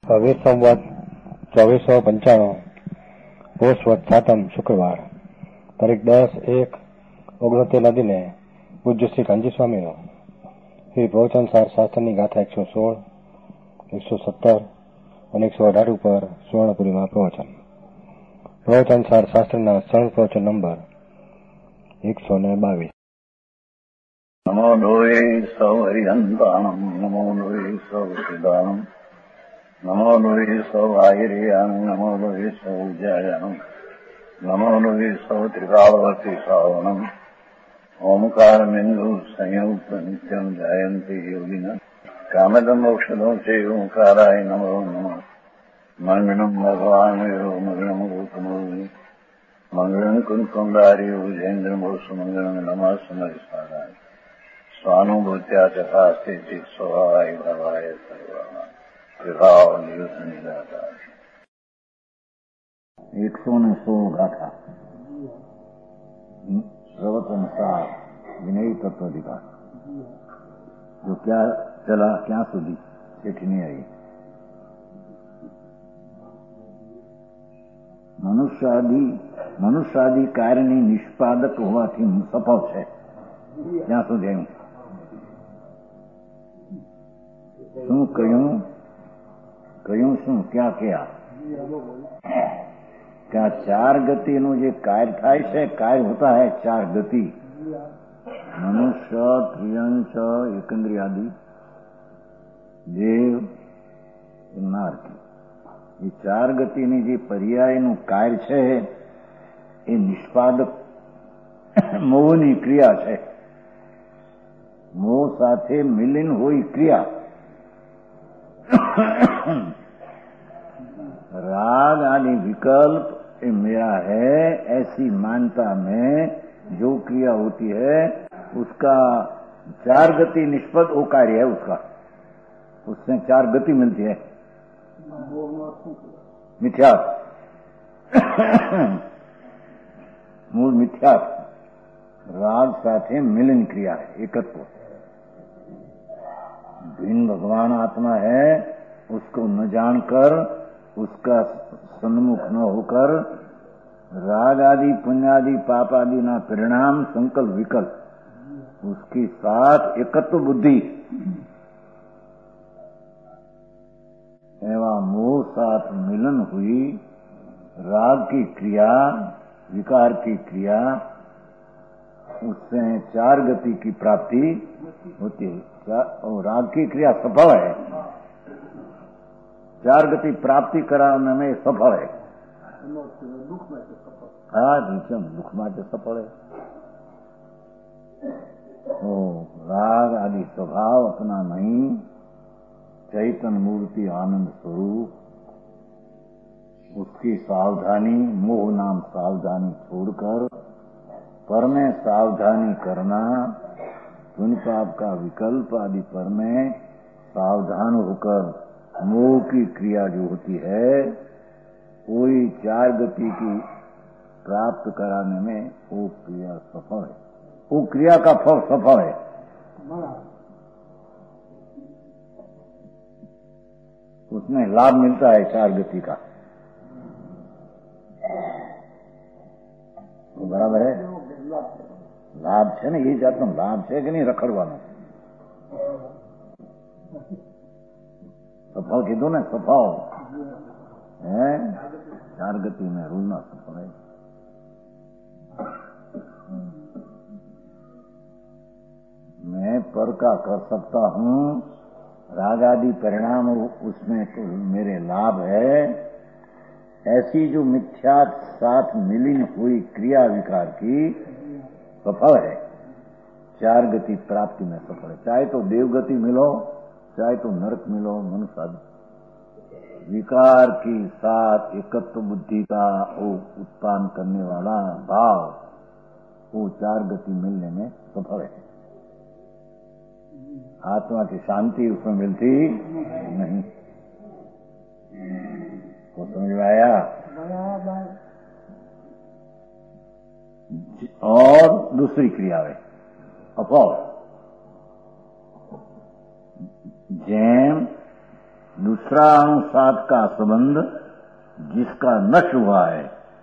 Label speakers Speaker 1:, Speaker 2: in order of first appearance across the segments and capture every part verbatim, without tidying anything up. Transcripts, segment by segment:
Speaker 1: વીર સંવત ચોવીસો પંચાણું પોષવત સાતમ શુક્રવાર તારીખ દસ એક ઓગણતેરના દિને પૂજ્ય શ્રી કાંજી સ્વામીનો શ્રી પ્રવચનસાર શાસ્ત્રની ગાથા એકસો સોળ એકસો સત્તર અને એકસો અઢાર ઉપર સુવર્ણપુરીમાં પ્રવચન. પ્રવચનસાર શાસ્ત્રના સરળ પ્રવચન નંબર એકસો ને બાવીસ.
Speaker 2: નમો લોહે સૌ હરિહંતાણમ નમો લોહે સૌ સિદ્ધાણમ નમો લોહે સૌ આયર્યાન નમો લોહે સૌ જયાનમ નમો લોહે સૌ ત્રિકાળવતી શ્રાવણમ ઓમકાર બિંદુ સંયુક્ત નિત્યમ જાયંતી યોગિન કામદમ ઔષધો છે ઓંકારાય નમો નમઃ. મંગળમ ભગવાન મંગળમ ગૌતમોની મંગળમ કુંકુંડારી ઉજેન્દ્રમો સુમંગળમ નમઃ સમયસ્વારાય સ્વાનુભૂત્યા ચકાસ્તે ચિત સ્વભાવાય ભવાય સર્વમાં વિભાવ નિયુત નિરાકાર. એકસો ને સોળ ગાથા પ્રવચનસાર વિનય તત્વાધિકાર. જો ક્યાં ચલા ક્યાં સુધી છેઠ નહીં આવી. મનુષ્યાદિ મનુષ્યાદિ કાર્યની નિષ્પાદક હોવાથી સફળ છે. ક્યાં સુધી આવ્યું? શું કહ્યું કહ્યું શું ક્યાં ક્યાં क्या चार गति नो जे कार्य थाय छे, कार्य होता है चार गति मनुष्य त्रियंश एकंद्रिय आदि देव नारकी. ये चार गति ની જે પર્યાયનું કાર્ય છે એ નિષ્પાદક મોહની ક્રિયા છે. મોહ સાથે મિલન हुई क्रिया. राग आदि विकल्प ये मेरा है ऐसी मानता में जो क्रिया होती है उसका चार गति निष्पद वो कार्य है. उसका उससे चार गति मिलती है. मिथ्यात्व मूल मिथ्यात्व राग साथे मिलन क्रिया है. एकत्व भिन्न भगवान आत्मा है उसको न जानकर उसका सन्मुख न होकर राग आदि पुण्यादि पाप आदि ना परिणाम संकल्प विकल्प उसके साथ एकत्व बुद्धि एवं मोह साथ मिलन हुई राग की क्रिया विकार की क्रिया उससे चार गति की प्राप्ति होती है. और राग की क्रिया सफल है. चार गति प्राप्ति कराने में सफल है. हाँ निचम दुख में सफल है. तो राग आदि स्वभाव अपना नहीं. चैतन्य मूर्ति आनंद स्वरूप उसकी सावधानी मोह नाम सावधानी छोड़कर पर में सावधानी करना. पुण्य पाप का विकल्प आदि पर में सावधान होकर मोह की क्रिया जो होती है वही चार गति की प्राप्त कराने में वो क्रिया सफल है. वो क्रिया का फल सफल है. उसमें लाभ मिलता है चार गति का. वो बराबर है. लाभ है ना ये जात लाभ है कि नहीं रखड़વાનો. सफल कीधो ने सफल है. चार गति में रूलना सफल है. मैं पर का कर सकता हूँ. राग आदि परिणाम उसमें तो मेरे लाभ है. ऐसी जो मिथ्या साथ मिलिन हुई क्रिया विकार की सफल है. चार गति प्राप्ति में सफल है. चाहे तो देवगति मिलो चाहे तो नरक मिलो मनुष्य विकार की साथ एकत्व बुद्धि का वो उत्पन्न करने वाला भाव वो चार गति मिलने में सफल है. आत्मा की शांति उसमें मिलती नहीं. वो समझ में आया. और दूसरी क्रिया है अफल. જેમ दूसरा अणु साथ का संबंध जिसका नष्ट हुआ है।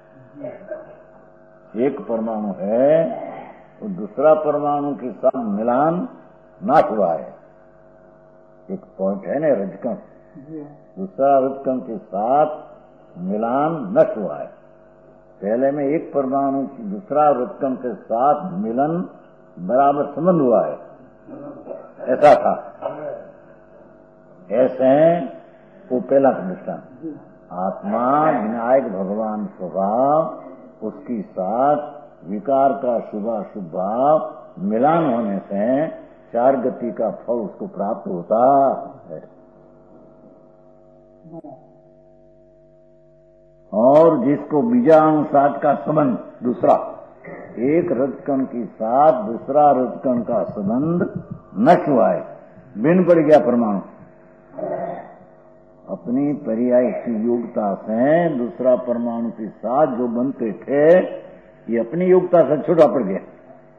Speaker 2: एक परमाणु है तो दूसरा परमाणु के साथ मिलान नाश हुआ है। एक पॉइंट है ना रजकण, दूसरा रजकण के साथ मिलान नष्ट हुआ है। पहले में एक परमाणु की दूसरा रजकण के साथ मिलन बराबर संबंध हुआ है, ऐसा था। ऐसे वो पहला दृष्टांत। आत्मा विनायक भगवान स्वभाव, उसकी साथ विकार का शुभाशुभ भाव मिलान होने से चार गति का फल उसको प्राप्त होता है। और जिसको बीजानुसार का संबंध दूसरा, एक रजकण के साथ दूसरा रजकण का संबंध नष्ट हुआ है, बिन पड़ गया परमाणु। अपनी पर्याय की योग्यता से दूसरा परमाणु के साथ जो बनते थे, ये अपनी योग्यता से छूटा पड़ गया।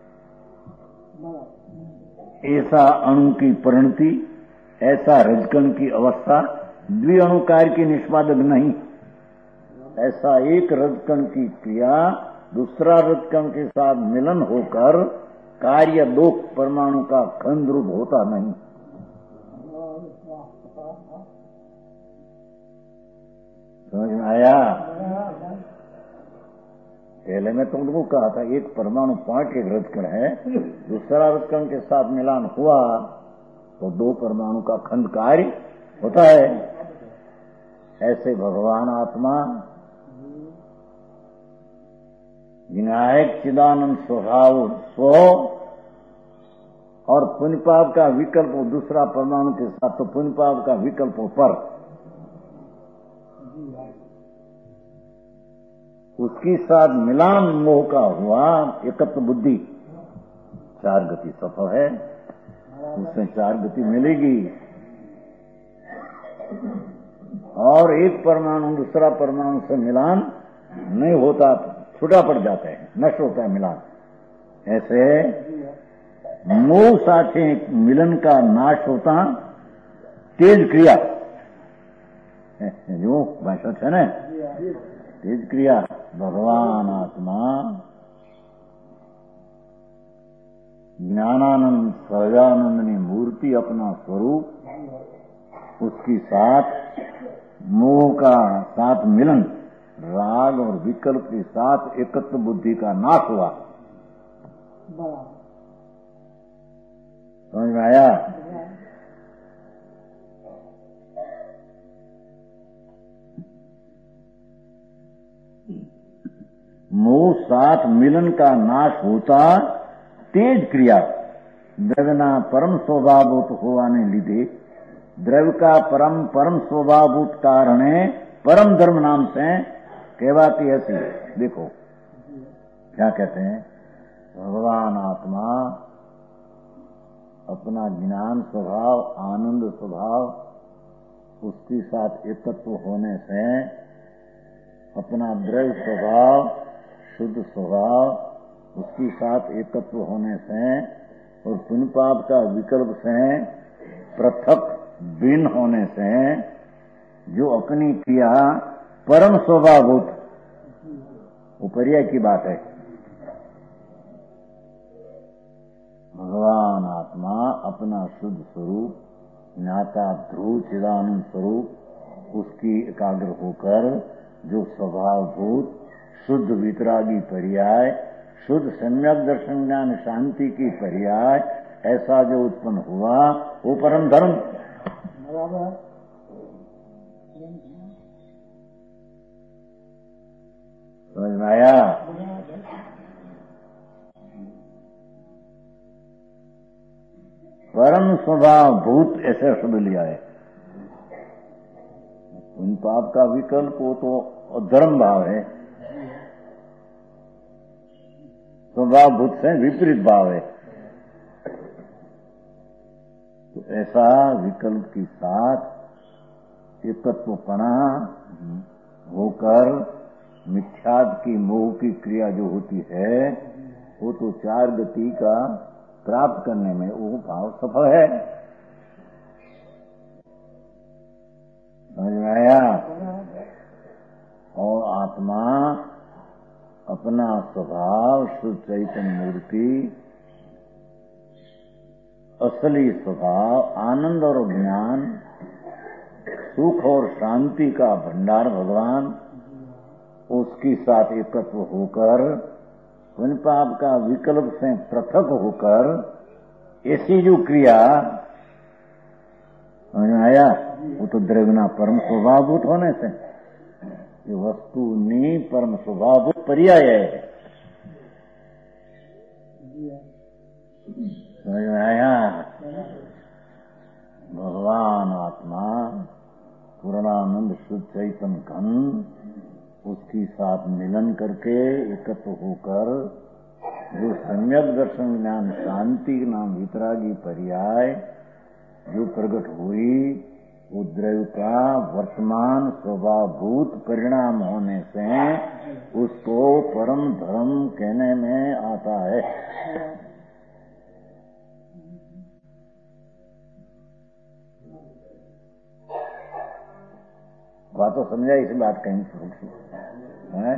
Speaker 2: ऐसा अणु की परिणति, ऐसा रजकण की अवस्था द्विअणु कार्य की निष्पादक नहीं। ऐसा एक रजकण की क्रिया दूसरा रजकण के साथ मिलन होकर कार्य दो परमाणु का खंड रूप होता नहीं। समझ में आया? पहले मैं तुमको कहा था एक परमाणु पॉइंट एक रजकण है, दूसरा रजकण के साथ मिलान हुआ तो दो परमाणु का खंड कार्य होता है। ऐसे भगवान आत्मा विनायक चिदानंद स्वभाव स्व और पुण्य पाप का विकल्प दूसरा परमाणु के साथ, तो पुण्य पाप का विकल्प पर उसकी साथ मिलान मोह का हुआ एकत्व बुद्धि, चार गति सफल है, उससे चार गति मिलेगी। और एक परमाणु दूसरा परमाणु से मिलान नहीं होता, छूटा पड़ जाता है, नष्ट होता है मिलान। ऐसे मोह साथे मिलन का नाश होता तेज क्रिया, जो भाषा है ना, तेज क्रिया। भगवान आत्मा ज्ञानानंद सहजानंदनी मूर्ति अपना स्वरूप, उसकी साथ मोह का साथ मिलन, राग और विकल्प के साथ एकत्व बुद्धि का नाश हुआ। समझ में आया? मोह साथ मिलन का नाश होता तेज क्रिया। द्रव्यना परम स्वभावभूत होवाने लीधे, द्रव्य का परम परम स्वभावभूत कारण परम धर्म नाम से कहवाती ऐसी। देखो क्या कहते हैं, भगवान आत्मा अपना ज्ञान स्वभाव, आनंद स्वभाव, उसके साथ एकत्व होने से अपना द्रव्य स्वभाव, शुद्ध स्वभाव, उसके साथ एकत्व होने से और पुण्य पाप का विकल्प से पृथक भिन्न होने से जो अपनी क्रिया परम स्वभावभूत, वो पर्याय की बात है। भगवान आत्मा अपना शुद्ध स्वरूप, ज्ञाता ध्रुव चिदानंद स्वरूप, उसकी एकाग्र होकर जो स्वभावभूत शुद्ध वितरागी पर्याय, शुद्ध सम्यक दर्शन ज्ञान शांति की पर्याय, ऐसा जो उत्पन्न हुआ वो परम धर्म। समझ में आया? परम स्वभाव भूत ऐसे शब्द लिया है। उन पाप का विकल्प हो तो धर्म भाव है, स्वभाव भूत से विपरीत भाव है। तो ऐसा विकल्प के साथ एकत्वपना होकर मिथ्याद की मोह की क्रिया जो होती है, वो तो चार गति का प्राप्त करने में वो भाव सफल है। स्वभाव शुद्ध चैतन्य मूर्ति, असली स्वभाव, आनंद और ज्ञान, सुख और शांति का भंडार भगवान, उसके साथ एकत्व होकर पुण्य पाप का विकल्प से पृथक होकर ऐसी जो क्रिया समझ में आया, वो तो द्रव्यना परम स्वभावभूत होने से ये वस्तु ने परम स्वभावभूत पर्याय है। समझ में आया? भगवान आत्मा पूर्णानंद शुद्ध चैतन्य घन, उसके साथ मिलन करके एकत्र होकर जो सम्यक दर्शन ज्ञान शांति नाम वितरागी पर्याय जो प्रकट हुई, वो द्रव्य का वर्तमान स्वभावभूत परिणाम होने से उसको परम धर्म कहने में आता है। बात तो समझा? इसी बात कहीं छोटी है।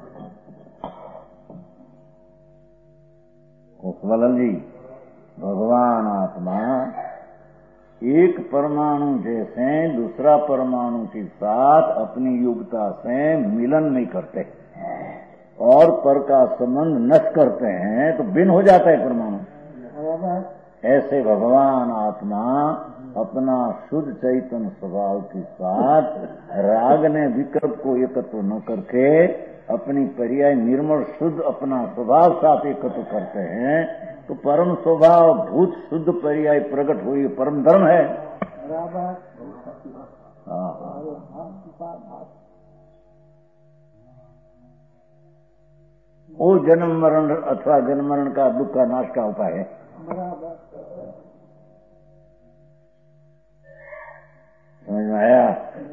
Speaker 2: कुशवालाल जी, भगवान आत्मा एक परमाणु जैसे दूसरा परमाणु के साथ अपनी योग्यता से मिलन नहीं करते और पर का संबंध नष्ट करते हैं तो भिन्न हो जाता है परमाणु। ऐसे भगवान आत्मा अपना शुद्ध चैतन्य स्वभाव के साथ राग ने विकल्प को एकत्र न करके अपनी पर्याय निर्मल शुद्ध अपना स्वभाव साथ एकत्र करते हैं तो परम स्वभाव भूत शुद्ध पर्याय प्रकट हुई परम धर्म है। वो जन्म मरण अथवा जन्म मरण का दुख का नाश का उपाय है। समझ में आया?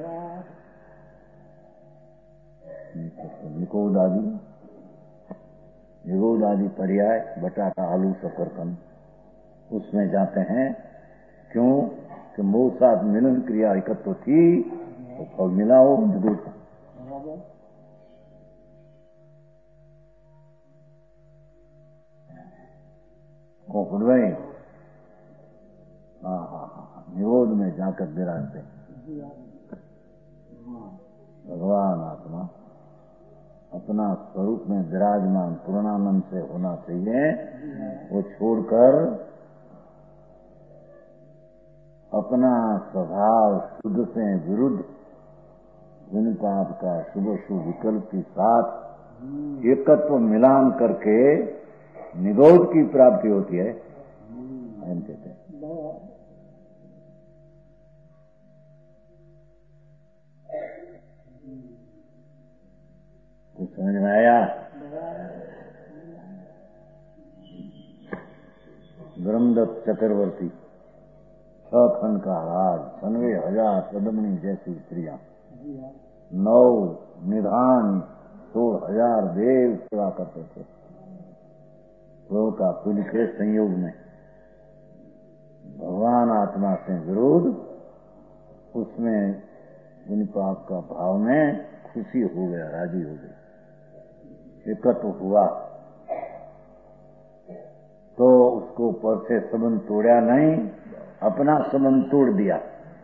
Speaker 2: निकोद आदि निगोद आदि पर्याय बटाटा आलू शकरकंद उसमें जाते हैं। क्यों कि मोह साथ मिलन क्रिया एकत्र थी तो फल मिला हो निगोद का। खोपड़ भाई हाँ हाँ हाँ निगोद में जाकर विराजते भगवान आत्मा अपना स्वरूप में विराजमान पूर्णानंद से होना चाहिए। वो छोड़कर अपना स्वभाव शुद्ध से विरुद्ध पुण्य पाप का शुभ शुभ विकल्प के साथ एकत्व मिलान करके निगोद की प्राप्ति होती है। हम कहते हैं तो समझ में आया? ब्रह्मदत्त चक्रवर्ती छह खंड का राज, छनवे हजार सदमनी जैसी स्त्रियां, नौ निधान, सोलह हजार देव सेवा करते थे। लोग का कुल के संयोग में भगवान आत्मा से विरोध, उसमें पुण्य पाप का भाव में खुशी हो गया, राजी हो गई, एकत्र हुआ तो उसको पर से संबंध तोड़ा नहीं, अपना संबंध तोड़ दिया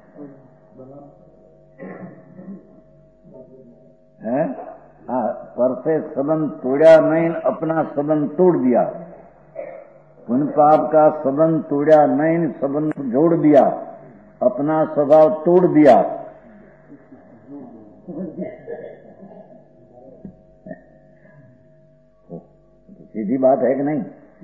Speaker 2: है। हाँ, पर से संबंध तोड़ा नहीं, अपना संबंध तोड़ दिया। पुण्य पाप का संबंध तोड़ा नहीं, संबंध जोड़ दिया, अपना स्वभाव तोड़ दिया। सीधी बात है कि नहीं?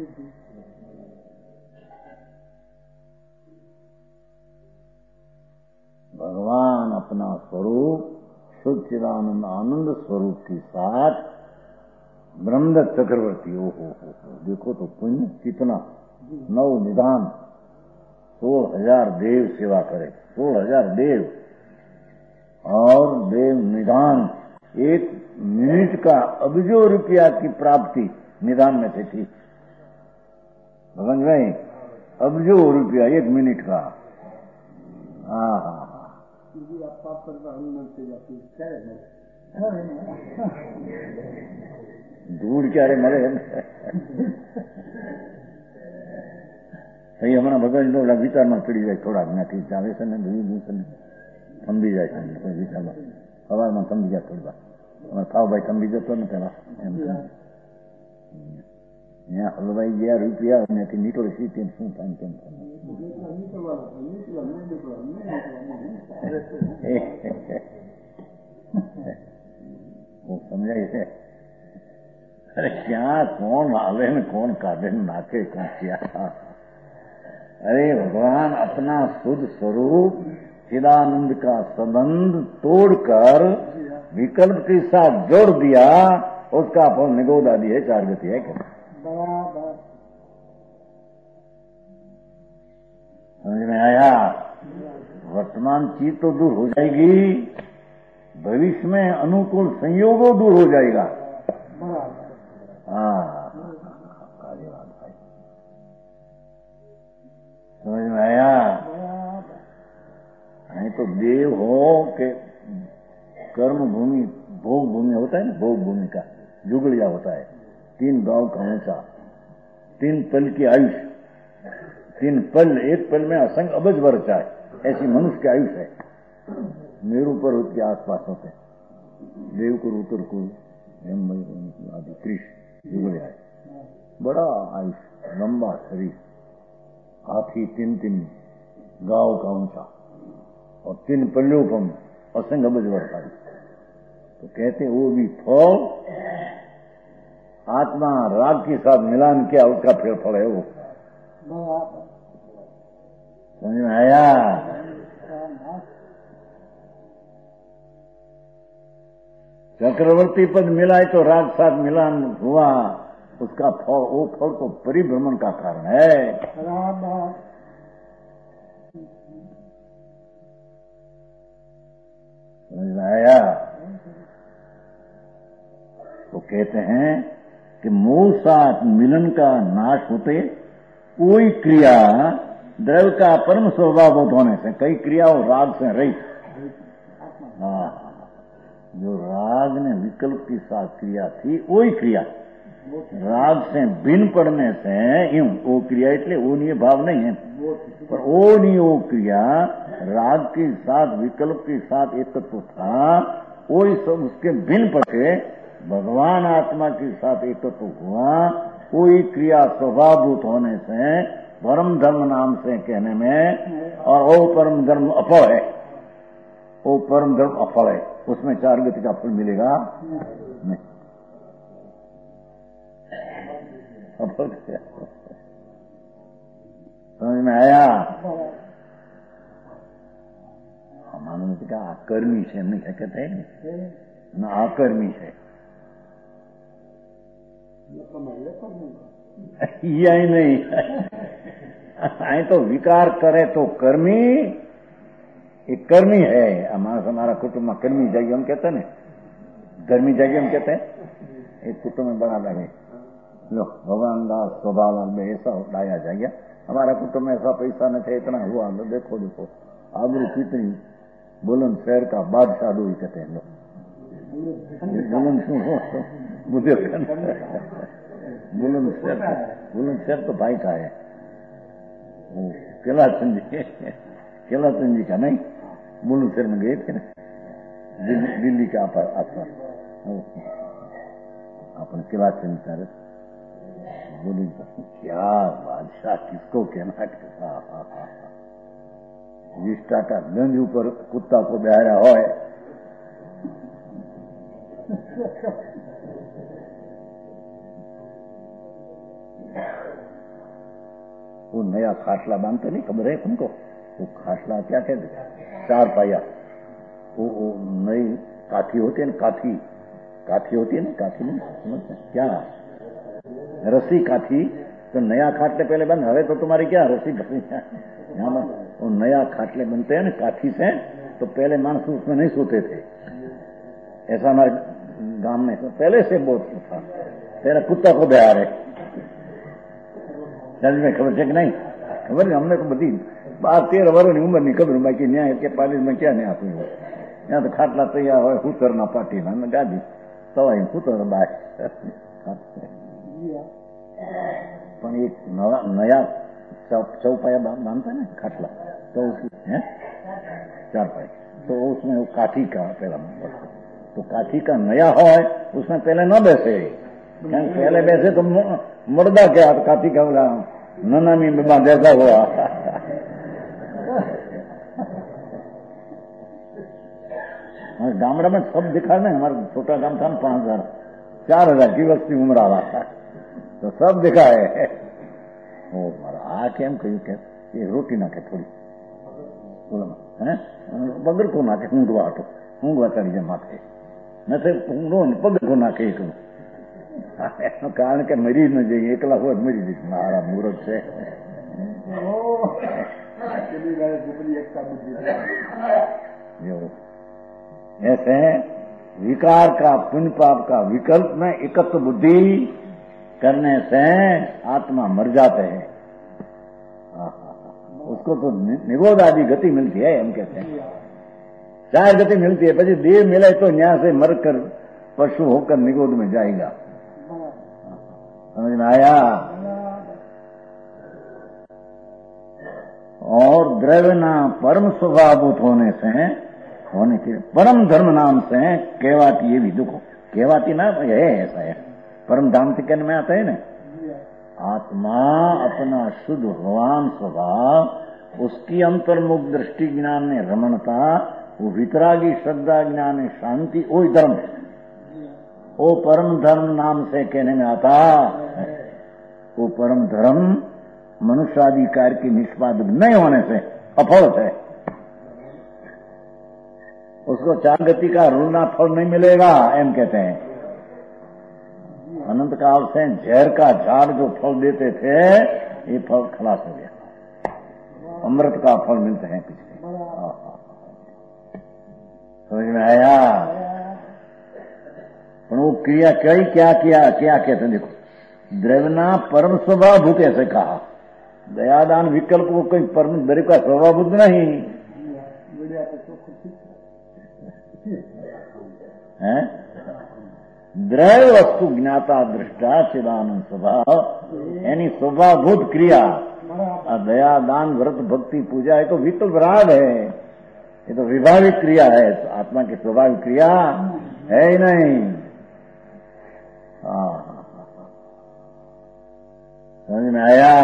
Speaker 2: भगवान अपना स्वरूप शुद्ध चिदानंद आनंद स्वरूप के साथ ब्रह्मदत्त चक्रवर्ती, ओ हो हो देखो तो पुण्य कितना, नौ निदान, सोलह हजार देव सेवा करे, सोलह हजार देव और देव निदान। एक मिनट का अबजो रुपया की प्राप्ति निदान में से थी। समझ गए? अबजो रुपया एक मिनट का। हाँ हाँ ધૂળ ક્યારે મળે એ હમણાં ભગવાન ઓલા વિચારમાં ચડી જાય થોડાક નાખી ચાલે છે ને થંભી જાય છે કોઈ વિચારમાં સવારમાં થંભી જાય થોડી વાર અમારે થાવભાઈ થંભી જતો ને પેલા એમ ત્યાં હલવાઈ ગયા રૂપિયા ત્યાંથી નીકળે સીધી શું થાય કેમ થાય સમજાય છે અરે ક્યાં કોણ આવે ને કોણ કાઢે ને નાખે કોણ ક્યાં अरे भगवान अपना शुद्ध स्वरूप चिदानंद का संबंध तोड़कर विकल्प के साथ जोड़ दिया उसका फल निगोदादी है चार गति है क्या समझ में आया वर्तमान चीज तो दूर हो जाएगी भविष्य में अनुकूल संयोगों दूर हो जाएगा हाँ समझ में आया नहीं तो देव हो के कर्म भूमि भोग भूमि होता है ना भोग भूमि का जुगड़िया होता है तीन गांव का ऊंचा तीन पल की आयुष तीन पल एक पल में असंग अबज वर्ष है ऐसी मनुष्य की आयुष है मेरू पर्वत के आसपास होते देवकुल उत्तरकुल आदि कृष जुगड़िया है बड़ा आयुष लंबा शरीर हाथी तीन तीन गांव का ऊंचा और तीन पल्लियों पर असंग अबज वर्षा तो कहते वो भी फल आत्मा राग के साथ मिलान किया उसका फिर फल है वो समझ में आया चक्रवर्ती पद मिलाए तो राग साथ मिलान हुआ उसका फल वो फल तो परिभ्रमण का कारण है समझ में आया तो कहते हैं कि मोह साथ मिलन का नाश होते कोई क्रिया द्रव्य का परम स्वभाव होने से कई क्रियाओं राग से रही हाँ जो राग ने विकल्प के साथ क्रिया थी वही क्रिया राग से भिन्न पड़ने से यूं वो क्रिया इसलिए वो नहीं भाव नहीं है पर वो नहीं वो क्रिया राग के साथ विकल्प के साथ एकत्व तो था वो सब उसके भिन्न पड़े भगवान आत्मा के साथ एकत्व तो हुआ कोई क्रिया स्वभावभूत होने से परम धर्म नाम से कहने में और वो परम धर्म अफल है वो परम धर्म अफल है उसमें चार गति का फल मिलेगा नहीं समझ में आया मानो ने कहा आकर्मी है नहीं क्या कहते हैं ना आकर्मी है यही नहीं आई तो विकार करे तो कर्मी एक कर्मी है हमारा हमारा कुटुंब में कर्मी जाइए हम कहते हैं ना कर्मी जाइए हम कहते हैं एक कुटुंब में बना लगे लो भगवान दास स्वभाव में ऐसा लाया जाएगा हमारा कुटुंब में ऐसा पैसा न थे इतना हुआ तो देखो देखो आबरू कितनी बुलंद शहर का बादशाह दो ही कहते हैं लोग बुलंद शू हो मुझे बुलंद शहर बुलंद शहर तो भाई का है कैलाचंद जी कैलाचंद जी का नहीं बुलंद शहर में गए थे ना दिल्ली के आसपास अपने कैलाचंद सारे बोली क्या बादशाह किसको कहना विष्टा का गंज ऊपर कुत्ता को बहाया हो वो नया खाटला बांधते नहीं खबर है तुमको वो खाटला क्या कहते चार पाया वो, वो नई काठी होती है ना काठी काठी होती है ना काठी नहीं समझते क्या रस्सी काठी तो नया खाटले पहले बंद हवे तो तुम्हारी क्या रस्सी यहाँ वो नया खाटले बनते हैं ना काठी से तो पहले मानस उसमें नहीं सोते थे ऐसा हमारे गांव में पहले से बहुत था तेरा कुत्ता को बिहार है जज में खबर है कि नहीं खबर नहीं हमने तो बदी बात तेरह वर्ष की उम्र नहीं खबर बाकी न्याय के पालिस में क्या नहीं आती हो यहाँ तो खाटला तैयार हो उतरना पार्टी में गादी तो वही उतर बाय પણ એક નવા નયા चौपाया बांधता है ना खटला, तो उसमें चार पाई, तो उसमें वो काठी का पहला बसता, तो काठी का नया हो उसमें पहले न बैसे, पहले बैसे तो मुर्दा क्या काठी का बोला ननामी में बांधेगा हुआ। गामड़ा में सब दिखा ना, हमारा छोटा गांव था ना, पांच हजार चार हजार की वस्ती उम्र आवा था, तो सब दिखा है। ओ मारा आ केम कहू के ये रोटी नाखे थोड़ी बोला बगर को नाखे ऊंघवा हटो ऊंघवा चढ़ी जाए माथे न ऊंघो ने पग को नाखे एक कारण के मरी न जाइए एकला हो मरी जैसे मारा मूर्ख है। ऐसे विकार का पुण्य पाप का विकल्प में एकत्व बुद्धि करने से आत्मा मर जाते हैं, उसको तो निगोद आदि गति मिलती है, हम कहते हैं चार गति मिलती है, પછી देह मिले तो यहाँ से मरकर पशु होकर निगोद में जाएगा। समझ में आया? और द्रव्य ना परम स्वभावभूत होने से होने के परम धर्म नाम से कहवाती ये भी दुखो कहवाती ना है, ऐसा है परम धाम से कहने में आता है ना, आत्मा अपना शुद्ध भगवान स्वभाव उसकी अंतर्मुख दृष्टि ज्ञान में रमणता, वो वितरागी श्रद्धा ज्ञान में शांति, वो धर्म वो परम धर्म नाम से कहने में आता। वो परम धर्म मनुष्यादि कार्य की निष्पादक नहीं होने से अफल है, उसको चार गति का ऋणा फल नहीं मिलेगा, एम कहते हैं। अनंत काल से जहर का झाड़ जो फल देते थे ये फल खलास हो गया, अमृत का फल मिलते हैं पीछे। समझ में आया? पर वो क्रिया कई क्या किया क्या कहते हैं, देखो द्रव्यना परम स्वभाव भूत ऐसे कहा, दयादान विकल्प को कोई परम द्रव्य का स्वभाव भूत नहीं है। द्रव्य वस्तु ज्ञाता दृष्टा चिदानंद स्वभाव यानी स्वभावभूत क्रिया, दया दान व्रत भक्ति पूजा है तो विकल्प राग है, ये तो विभाविक क्रिया है, तो आत्मा की स्वाभाविक क्रिया है ही नहीं। समझ में आया?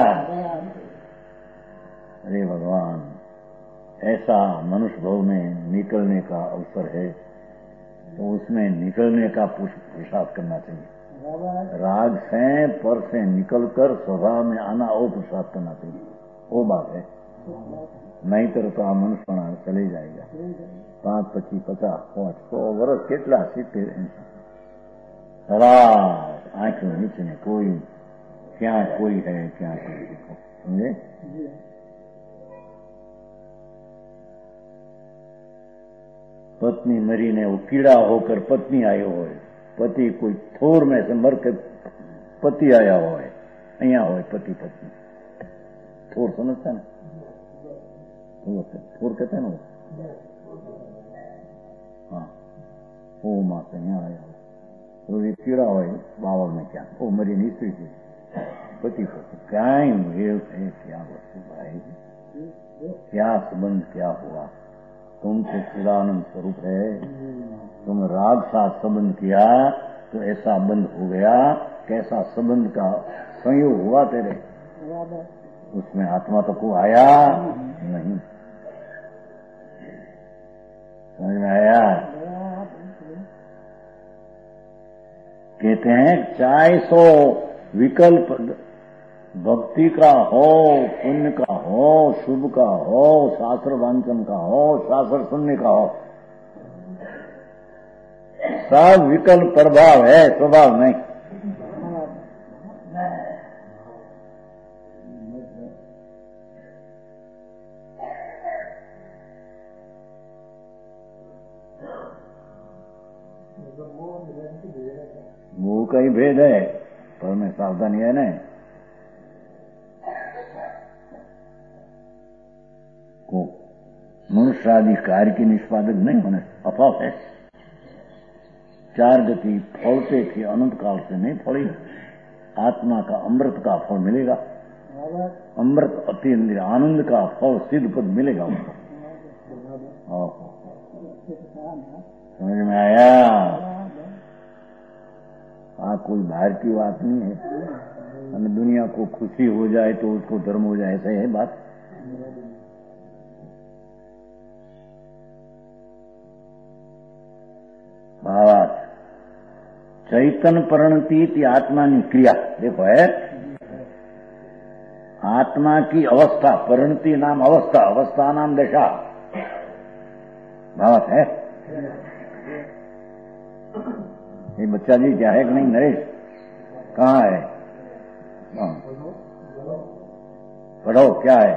Speaker 2: अरे भगवान, ऐसा मनुष्य भाव में निकलने का अवसर है तो उसमें निकलने का पुरुषार्थ करना चाहिए। राग से पर से निकलकर स्वभाव में आना वो पुरुषार्थ करना चाहिए, वो बात है। नहीं तो आ मनुष्य चले जाएगा पांच पच्चीस पचास पांच सौ वर्ष केटला सीतेर आंखों नीचे ने कोई क्या कोई है क्या कोई, देखो समझे? पत्नी मरी ने वो कीड़ा होकर पत्नी आयो हो, पति कोई थोर में से मर के पति आया हो, अहिया हो पति पत्नी थोर समझता ना, थोर कहते हैं ना, हाँ वो माँ से यहाँ आया हो, तो ये कीड़ा हो बावल में क्या वो मरी नहीं स्त्री थी पति पति क्या मेल थे, क्या वस्तु भाई, क्या संबंध क्या हुआ, तुम तो चिदानंद स्वरूप है, तुम राग साथ संबंध किया तो ऐसा बंध हो गया, कैसा संबंध का संयोग हुआ तेरे, उसमें आत्मा तो को आया नहीं। समझ में आया? कहते हैं चाहे सो विकल्प भक्ति का हो, पुण्य का हो, शुभ का हो, शास्त्र वांचन का हो, शास्त्र सुनने का हो, सब विकल्प प्रभाव है, स्वभाव नहीं। वो का ही भेद है, पर में सावधानी है ना, को मनुष्य आदि कार्य की निष्पादक नहीं होने अफाव है। चार गति फलते थे अनंत काल से नहीं फली। आत्मा का अमृत का फल मिलेगा, अमृत अति आनंद का फल सिद्ध पद मिलेगा उनको। समझ में आया? हाँ, कोई बाहर की बात नहीं है। और दुनिया को खुशी हो जाए तो उसको धर्म हो जाए, ऐसा है बात। भावार्थ चैतन परिणति आत्मा की क्रिया देखो है। आत्मा की अवस्था, परिणति नाम अवस्था, अवस्था नाम दशा। भावार्थ है। ये बच्चा जी क्या है कि नहीं? नरेश कहाँ है? पढ़ो, क्या है?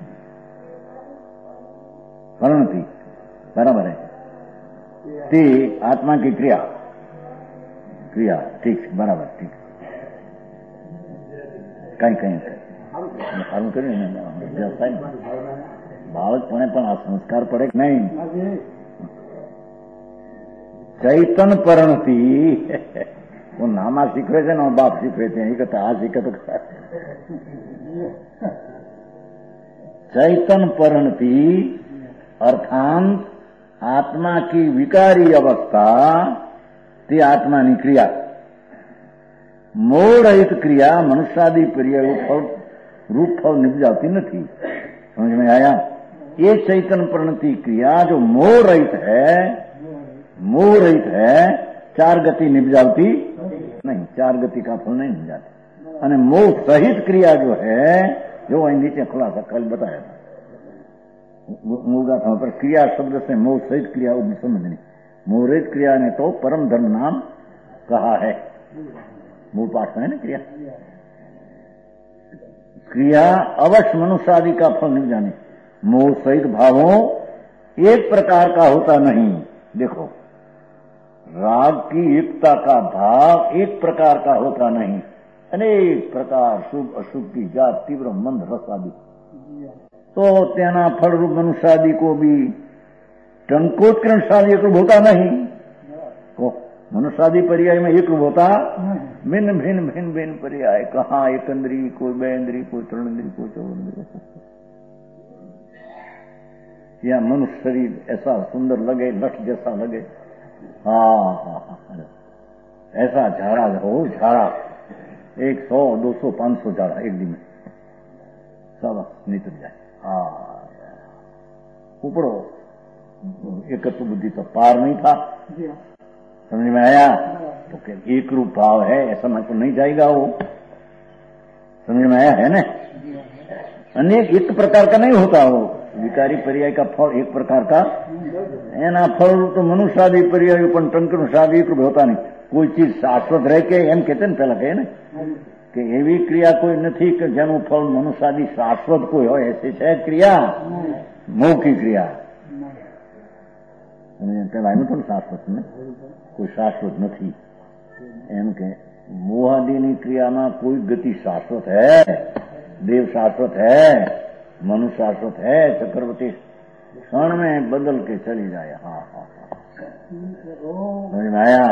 Speaker 2: परिणति बराबर है। ती आत्मा की क्रिया, क्रिया ठीक बराबर ठीक। कहीं कहीं સારું કર્યું ને વ્યવસાય બાળકપણે પણ આ સંસ્કાર પડે કે નહીં? ચૈતન પરણથી હું નામા શીખવે છે ને બાપ શીખવે છે એ કરતા આ શીખે તો चैतन परिणति अर्थात आत्मा की विकारी अवस्था ते आत्मा की क्रिया। मोह रहित क्रिया मनुष्यादि पर्याय फल रूप फल निपजाती नहीं। समझ में आया? ये चैतन परिणति क्रिया जो मोह रहित है, मोह रहित है, चार गति निपजाती नहीं, चार गति का फल नहीं निपजाती। और मोह सहित क्रिया जो है, जो वही नीचे खुलासा कल बताया था मूलगा था पर क्रिया शब्द से मोह सहित क्रिया समझनी। मोह रहित क्रिया ने तो परम धर्म नाम कहा है, मूल पाठ में है ना। क्रिया क्रिया अवश्य मनुष्य आदि का फल नहीं जाने। मोह सहित भावों एक प्रकार का होता नहीं। देखो, राग की एकता का भाव एक प्रकार का होता नहीं, अनेक प्रकार शुभ अशुभ की जात तीव्र मंद रस आदि। तो तेना फल रूप मनुष्य आदि को भी टंकोत्कर्षादि एक रूप होता नहीं। तो मनुष्यादि पर्याय में एक रूप होता, भिन्न भिन्न भिन्न भिन्न पर्याय। कहाँ एक इंद्री, कोई बेंद्री, कोई तृणेंद्री, कोई चौंद्री। या मनुष्य शरीर ऐसा सुंदर लगे, लठ जैसा लगे। हाँ हाँ हाँ, ऐसा झाड़ा हो, झाड़ा एक सौ दो सौ पांच सौ झाड़ा एक दिन में सब निकल जाए। हाँ, उपड़ो एकत्व बुद्धि तो पार नहीं था। समझ में आया? तो क्या एक रूप भाव है ऐसा मैं तो नहीं जाएगा वो। समझ में आया है ना? अनेक एक प्रकार का नहीं होता वो। विकारी पर्याय का फल एक प्रकार का है ना। फल तो मनुष्य आदि पर्याय पण टंकर आदि एक रूप होता नहीं। कोई चीज शाश्वत रहे के एम कहते ने पहला कहे ने कि एवी क्रिया कोई नहीं कि जेनु फल मनुष्य आदि शाश्वत कोई हो। ऐसी है क्रिया मोह की क्रिया। पहला एम तो शाश्वत में कोई शाश्वत नहीं एम के मोह आदि की क्रिया में कोई गति शाश्वत है। देव शाश्वत है, मनुष्य शाश्वत है। चक्रवर्ती क्षण में बदल के चली जाए। हाँ हाँ हाँ, समझ में आया?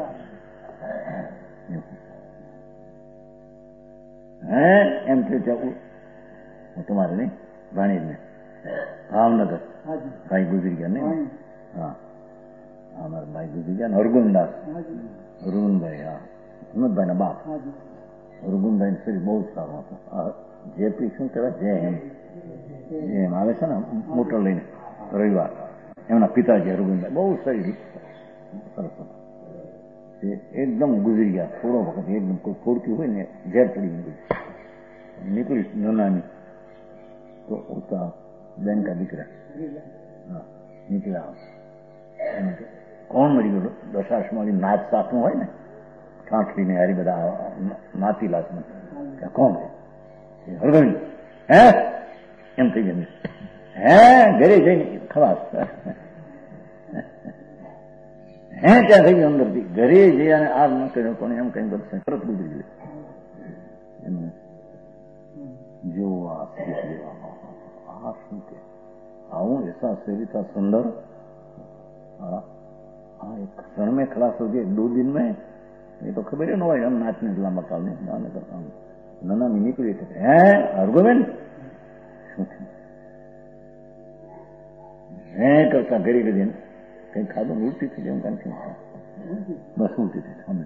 Speaker 2: है एम थे तुम्हारे नहीं भाणीज में भावनगर भाई गुजरी गया नहीं? हाँ, हमारे भाई गुजरी गया हरगुन दास, हरगुन भाई। हाँ, हिम्मत भाई ना बाप हरगुन भाई शरीर बहुत साરું જેપી શું કહેવાય? જે એમ એમ આવે છે ને મોટર લઈને રવિવાર, એમના પિતાજી હરગુનભાઈ બહુ શરીર સરસ હતા। एकदम गुजरी गया थोड़ा वक्त, एकदम कोई फोड़ती हुई ने जहर चढ़ी निकली निकली नानी तो उसका बहन का दिख रहा। हाँ, निकला कौन मरी गयो? दशाश्वरी नाच साथ में હોય ને ઠાઠડી ને હારી બધા નાતી લાશ में क्या कौन है? हरगुन है एम थी गई है घरे जઈને खलास है क्या थी अंदर थी घरे जया ने आज न કર્યો કોને એમ કઈ બસ તરત ગુજરી ગઈ। जो आ શું કે આવું ऐसा सेविता सुंदर हाँ एक क्षण में खलास हो गए, दो दिन में ये तो खबर है न હોય, हम नाचने लांबा कालने નાને કરતા નાના નીકળી કે હે અર્ગોમેન હે કરતા ઘડી ઘડી કઈ ખાધું ઉલટી થઈ જાય કારણ કે બસ ઉલટી થઈ સામે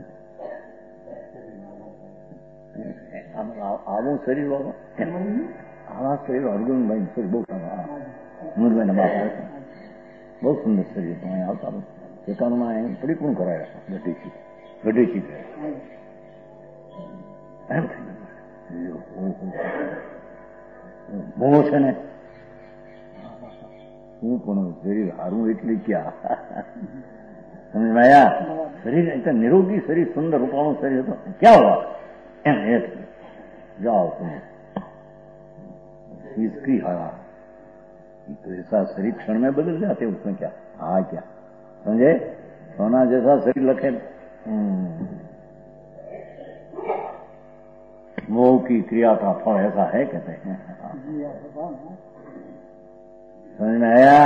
Speaker 2: આવું શરીર આવા શરીર અર્ગોનભાઈ શરીર બહુ મુરભાઈના બાપ બહુ સુંદર શરીર અહીં આવતા એકાણુમાં પરિપૂર્ણ કરાયા ગઢીથી ગઢીથી એમ થઈ બહુ છે ને હું પણ શરીર હારું એટલે ક્યાં સમજવાયા શરીર એટલે નિરોગી શરીર સુંદર રૂપાળું શરીર હતો ક્યાં હોવા એમ હેઠ जाओ तुम इसकी हवा तो ऐसा शरीर क्षण में बदल जाते उसमें क्या हाँ क्या समझे सोना जैसा शरीर लखे मोह की क्रिया का फल ऐसा है कहते हैं समझ में आया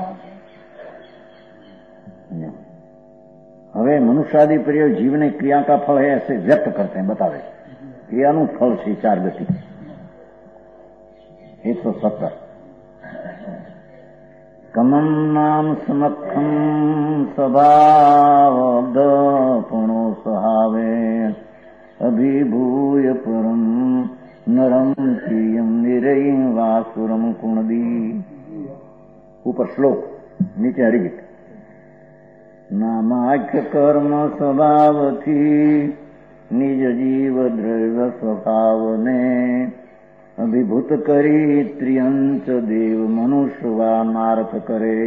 Speaker 2: હવે મનુષ્યાદિ પ્રિય જીવને ક્રિયા का फल है ऐसे व्यक्त करते हैं बतावे क्रियाનું ફળ છે ચાર ગતિ एक सौ सत्तर कमम नाम समक्षम स्वभाव पुणो सहावे अभिभूय परम नरम प्रियम निरय वासुरम कुणदी ऊपर श्लोक नीचे हरिगीत नामाख्य कर्म स्वभाव थी निज जीव द्रव्य स्वभाव ने अभिभूत करी त्रियंच देव मनुष्य व नारथ करे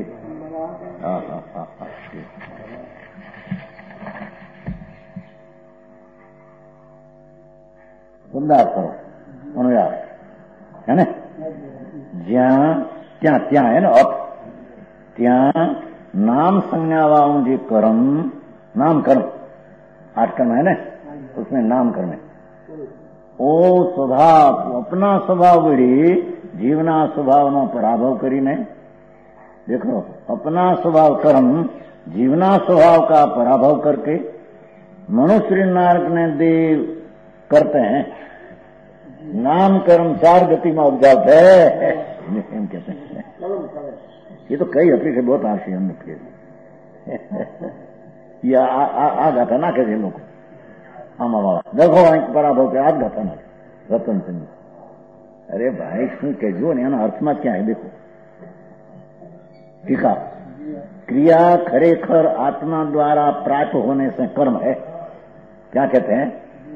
Speaker 2: समझा करो अनुयार है ना ज्या त्या त्या है ना अब त्या नाम संज्ञावाओं जे कर्म नाम कर्म आठ कर्म है ना उसमें नाम कर्म है ओ स्वभाव अपना स्वभाव वड़ी जीवना स्वभाव नो पराभव करीने देखो अपना स्वभाव कर्म जीवना स्वभाव का पराभव करके मनुष्य नारक ने देव करते हैं नाम कर्म चार गति में उपजाते हैं कहते हैं ये तो कई अपनी से बहुत आशी हम ये आ गाथा ना कहते लोग आमा बाबा देखो अंक पराभव के आज गाथा ना रतन सिंह अरे भाई शू कहजो ने एना अर्थમાં क्या है देखो टीका क्रिया खरेखर आत्मा द्वारा प्राप्त होने से कर्म है क्या कहते हैं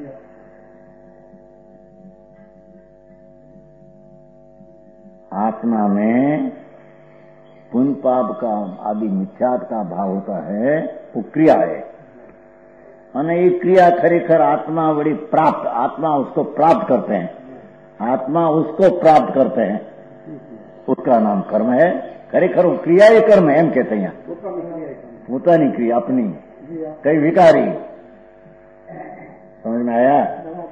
Speaker 2: आत्मा में पुण्य पाप का आदि मिथ्यात का भाव होता है वो क्रिया है અને ये क्रिया खरेखर आत्मा बड़ी प्राप्त आत्मा उसको प्राप्त करते हैं आत्मा उसको प्राप्त करते हैं उसका नाम कर्म है खरेखर वो क्रिया ही कर्म है एम कहते हैं पोतानी क्रिया अपनी कई विकारी समझ में आया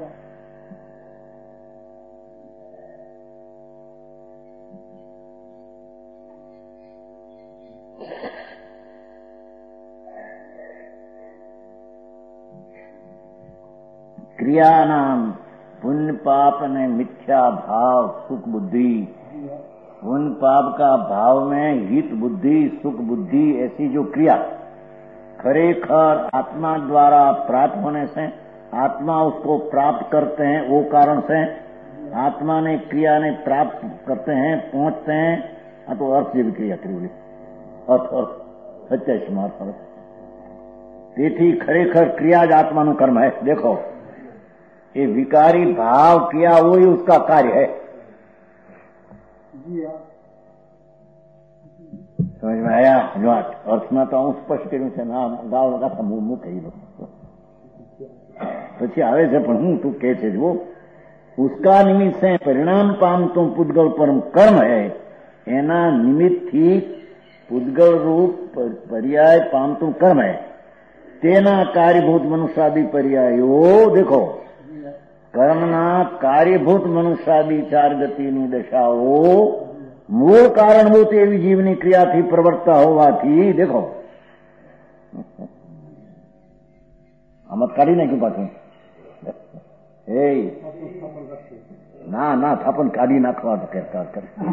Speaker 2: क्रिया नाम पुण्य पाप ने मिथ्या भाव सुख बुद्धि पुण्य पाप का भाव में हित बुद्धि सुख बुद्धि ऐसी जो क्रिया खरेखर आत्मा द्वारा प्राप्त होने से आत्मा उसको प्राप्त करते हैं वो कारण से आत्मा ने क्रिया ने प्राप्त करते हैं पहुंचते हैं तो अर्थ જેવી क्रिया करी अर्थ अर्थ सच्चा स्मार्थ अर्थ તેથી ખરેખર ક્રિયા જ આત્માનું કર્મ है देखो ये विकारी भाव किया वो ही उसका कार्य है समझ में आया जो अर्थ में तो હું સ્પષ્ટ કર્યું છે ના ગાવ લગા તો હું કહી દઉં પછી આવે છે પણ હું તું કહે છે જો उसका निमित्त से परिणाम पामતું પૂતગલ પરમ કર્મ है એના નિમિત્તથી પૂતગલ रूप पर्याय पामતું कर्म है તેના कार्यभूत मनुष्यादि पर्यायो देखो कर्मना कार्यभूत मनुष्यादि चार गतिनी दशाओ मूल कारणभूत एवी जीवनी क्रिया थी प्रवर्ता होवाथी देखो આમાં કાઢી નાખ્યું પાછું. એ ના ના થાપણ કાઢી નાખવા કહેતા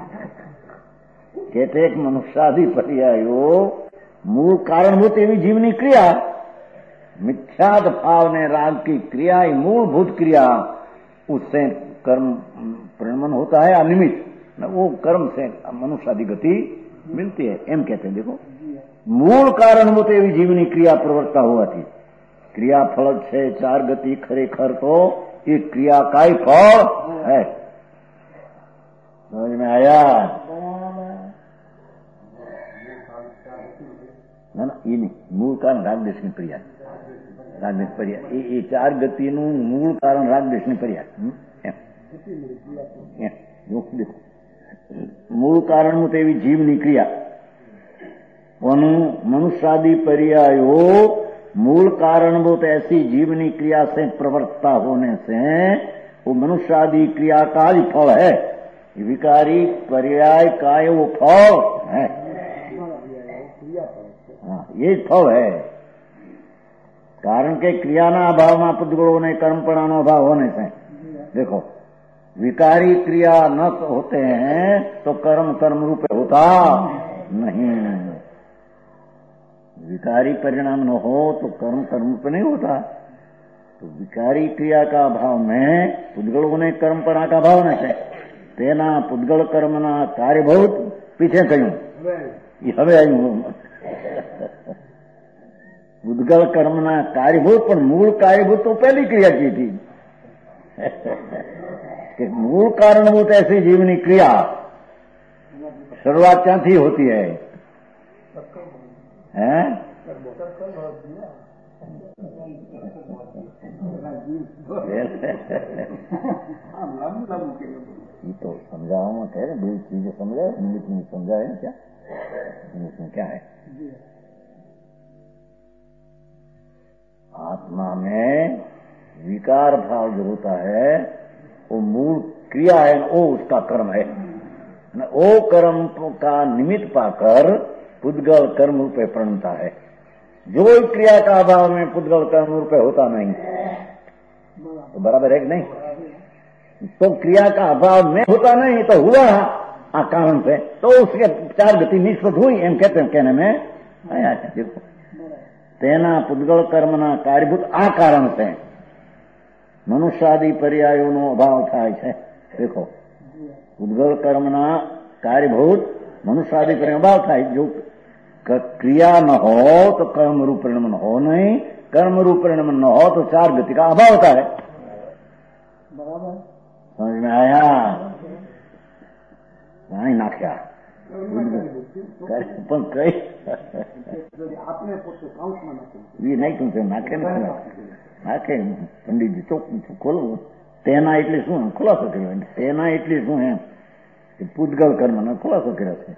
Speaker 2: કેટલેક મનુષ્યાદિ પર્યાયો मूल कारणभूत एवं जीवनी क्रिया, मिथ्याद भाव ने राग की क्रिया ही मूलभूत क्रिया, उससे कर्म परिणमन होता है अनिमित, वो कर्म से मनुष्य आदि गति मिलती है. एम कहते हैं. देखो मूल कारणभूत एवं जीवनी क्रिया प्रवर्ता हुआ थी. क्रिया फल छे चार गति खरेखर तो ये क्रिया का ही फल है. समझ में आया? ना ना ये नहीं, मूल कारण राग देश ની પ્રિયા, રાગ દેશ પ્રિયા એ ચાર ગતિનું મૂળ કારણ રાગ દેશની પ્રિયા. મૂળ કારણનું તેવી જીવની ક્રિયા मनुष्यादि पर्यायो मूल कारणभूत ऐसी जीवनी क्रिया से प्रवृत्ता होने से वो मनुष्यादि क्रिया का ही फल है. विकारी पर्याय का वो फल है. हाँ, ये फल है. कारण के क्रियाना अभाव में पुद्गलों ने कर्मपणानो अभाव होने से, देखो विकारी क्रिया न होते हैं तो कर्म कर्म रूप होता नहीं. विकारी परिणाम न हो तो कर्म कर्म रूप नहीं होता. तो विकारी क्रिया का अभाव में पुद्गलों ने कर्मपणा का भाव न है. तेना पुद्गल कर्मना कार्यभूत पीछे कहूं ये हवे आयु पुद्गल कर्मना कार्यभूत, पर मूल कार्यभूत तो पहली क्रिया की थी. मूल कारणभूत ऐसी जीवनी क्रिया शुरुआत क्या थी होती है हैं? ये तो समझाओ मैं कह रहे दो चीजें समझाए, इंग्लिश में समझाए क्या? इंग्लिश में क्या है? आत्मा में विकार भाव जो होता है वो मूल क्रिया है, वो उसका कर्म है. वो कर्म का निमित्त पाकर पुद्गल कर्म रूपे प्रणता है. जो क्रिया का अभाव में पुद्गल कर्म रूपे होता नहीं, तो बराबर है कि नहीं? तो क्रिया का अभाव में होता नहीं तो हुआ आ कारण से, तो उसके चार गति निष्फल हुई. एम कहते हैं, कहने में आया है. देखो तेना पुद्गल कर्मना कार्यभूत आ कारण से मनुष्यादि पर्यायोનો અભાવ થાય છે. देखो पुद्गल कर्मना कार्यभूत मनुष्यादि पर्याय अभाव થાય. जो क्रिया न हो तो कर्म रूप परिणमन हो नहीं, कर्म रूप परिणमन न हो तो चार गति का अभाव होता है. समझ में आया? नहीं नाख्या પણ કઈ નહીં તું નાખે નાખે પંડિતજી ચોક ખોલો. તેના એટલે શું ખુલાસો કર્યો? તેના એટલે શું એમ પૂતગલ કર્મનો ખુલાસો કર્યો છે.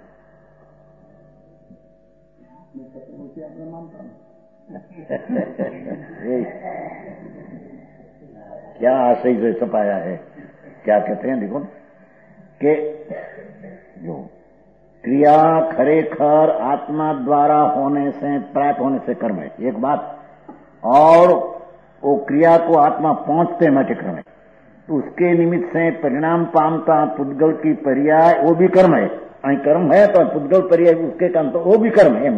Speaker 2: क्या आशय से छपाया है? क्या कहते हैं? देखो कि जो क्रिया खरेखर आत्मा द्वारा होने से प्राप्त होने से कर्म है एक बात, और वो क्रिया को आत्मा पहुंचते माटे कर्म है. तो उसके निमित्त से परिणाम पामता पुद्गल की पर्याय वो भी कर्म है. अं कर्म है तो पुद्गल पर्याय उसके काम तो वो भी कर्म है.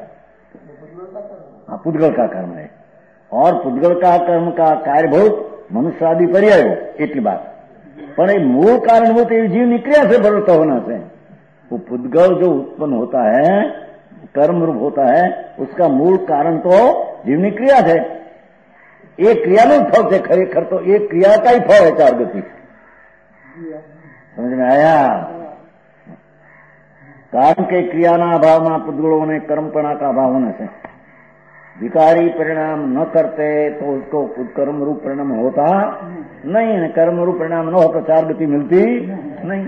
Speaker 2: हाँ, पुद्गल का कर्म है. और पुद्गल का कर्म का कार्यभूत मनुष्यादि पर्याय हो इतनी बात. पर मूल कारणभूत जीवनी क्रिया से बदलता होना से वो पुद्गल जो उत्पन्न होता है कर्म रूप होता है उसका मूल कारण तो जीवनी क्रिया है. एक क्रिया नो फल से खरेखर तो एक क्रिया का ही फल है चार गति. समझ में आया? कारण के क्रियाना अभाव में पुद्गलों ने कर्मपणा का अभाव होने से विकारी परिणाम न करते तो उसको कर्म रूप परिणाम होता नहीं. कर्म रूप परिणाम न हो तो चार गति मिलती नहीं.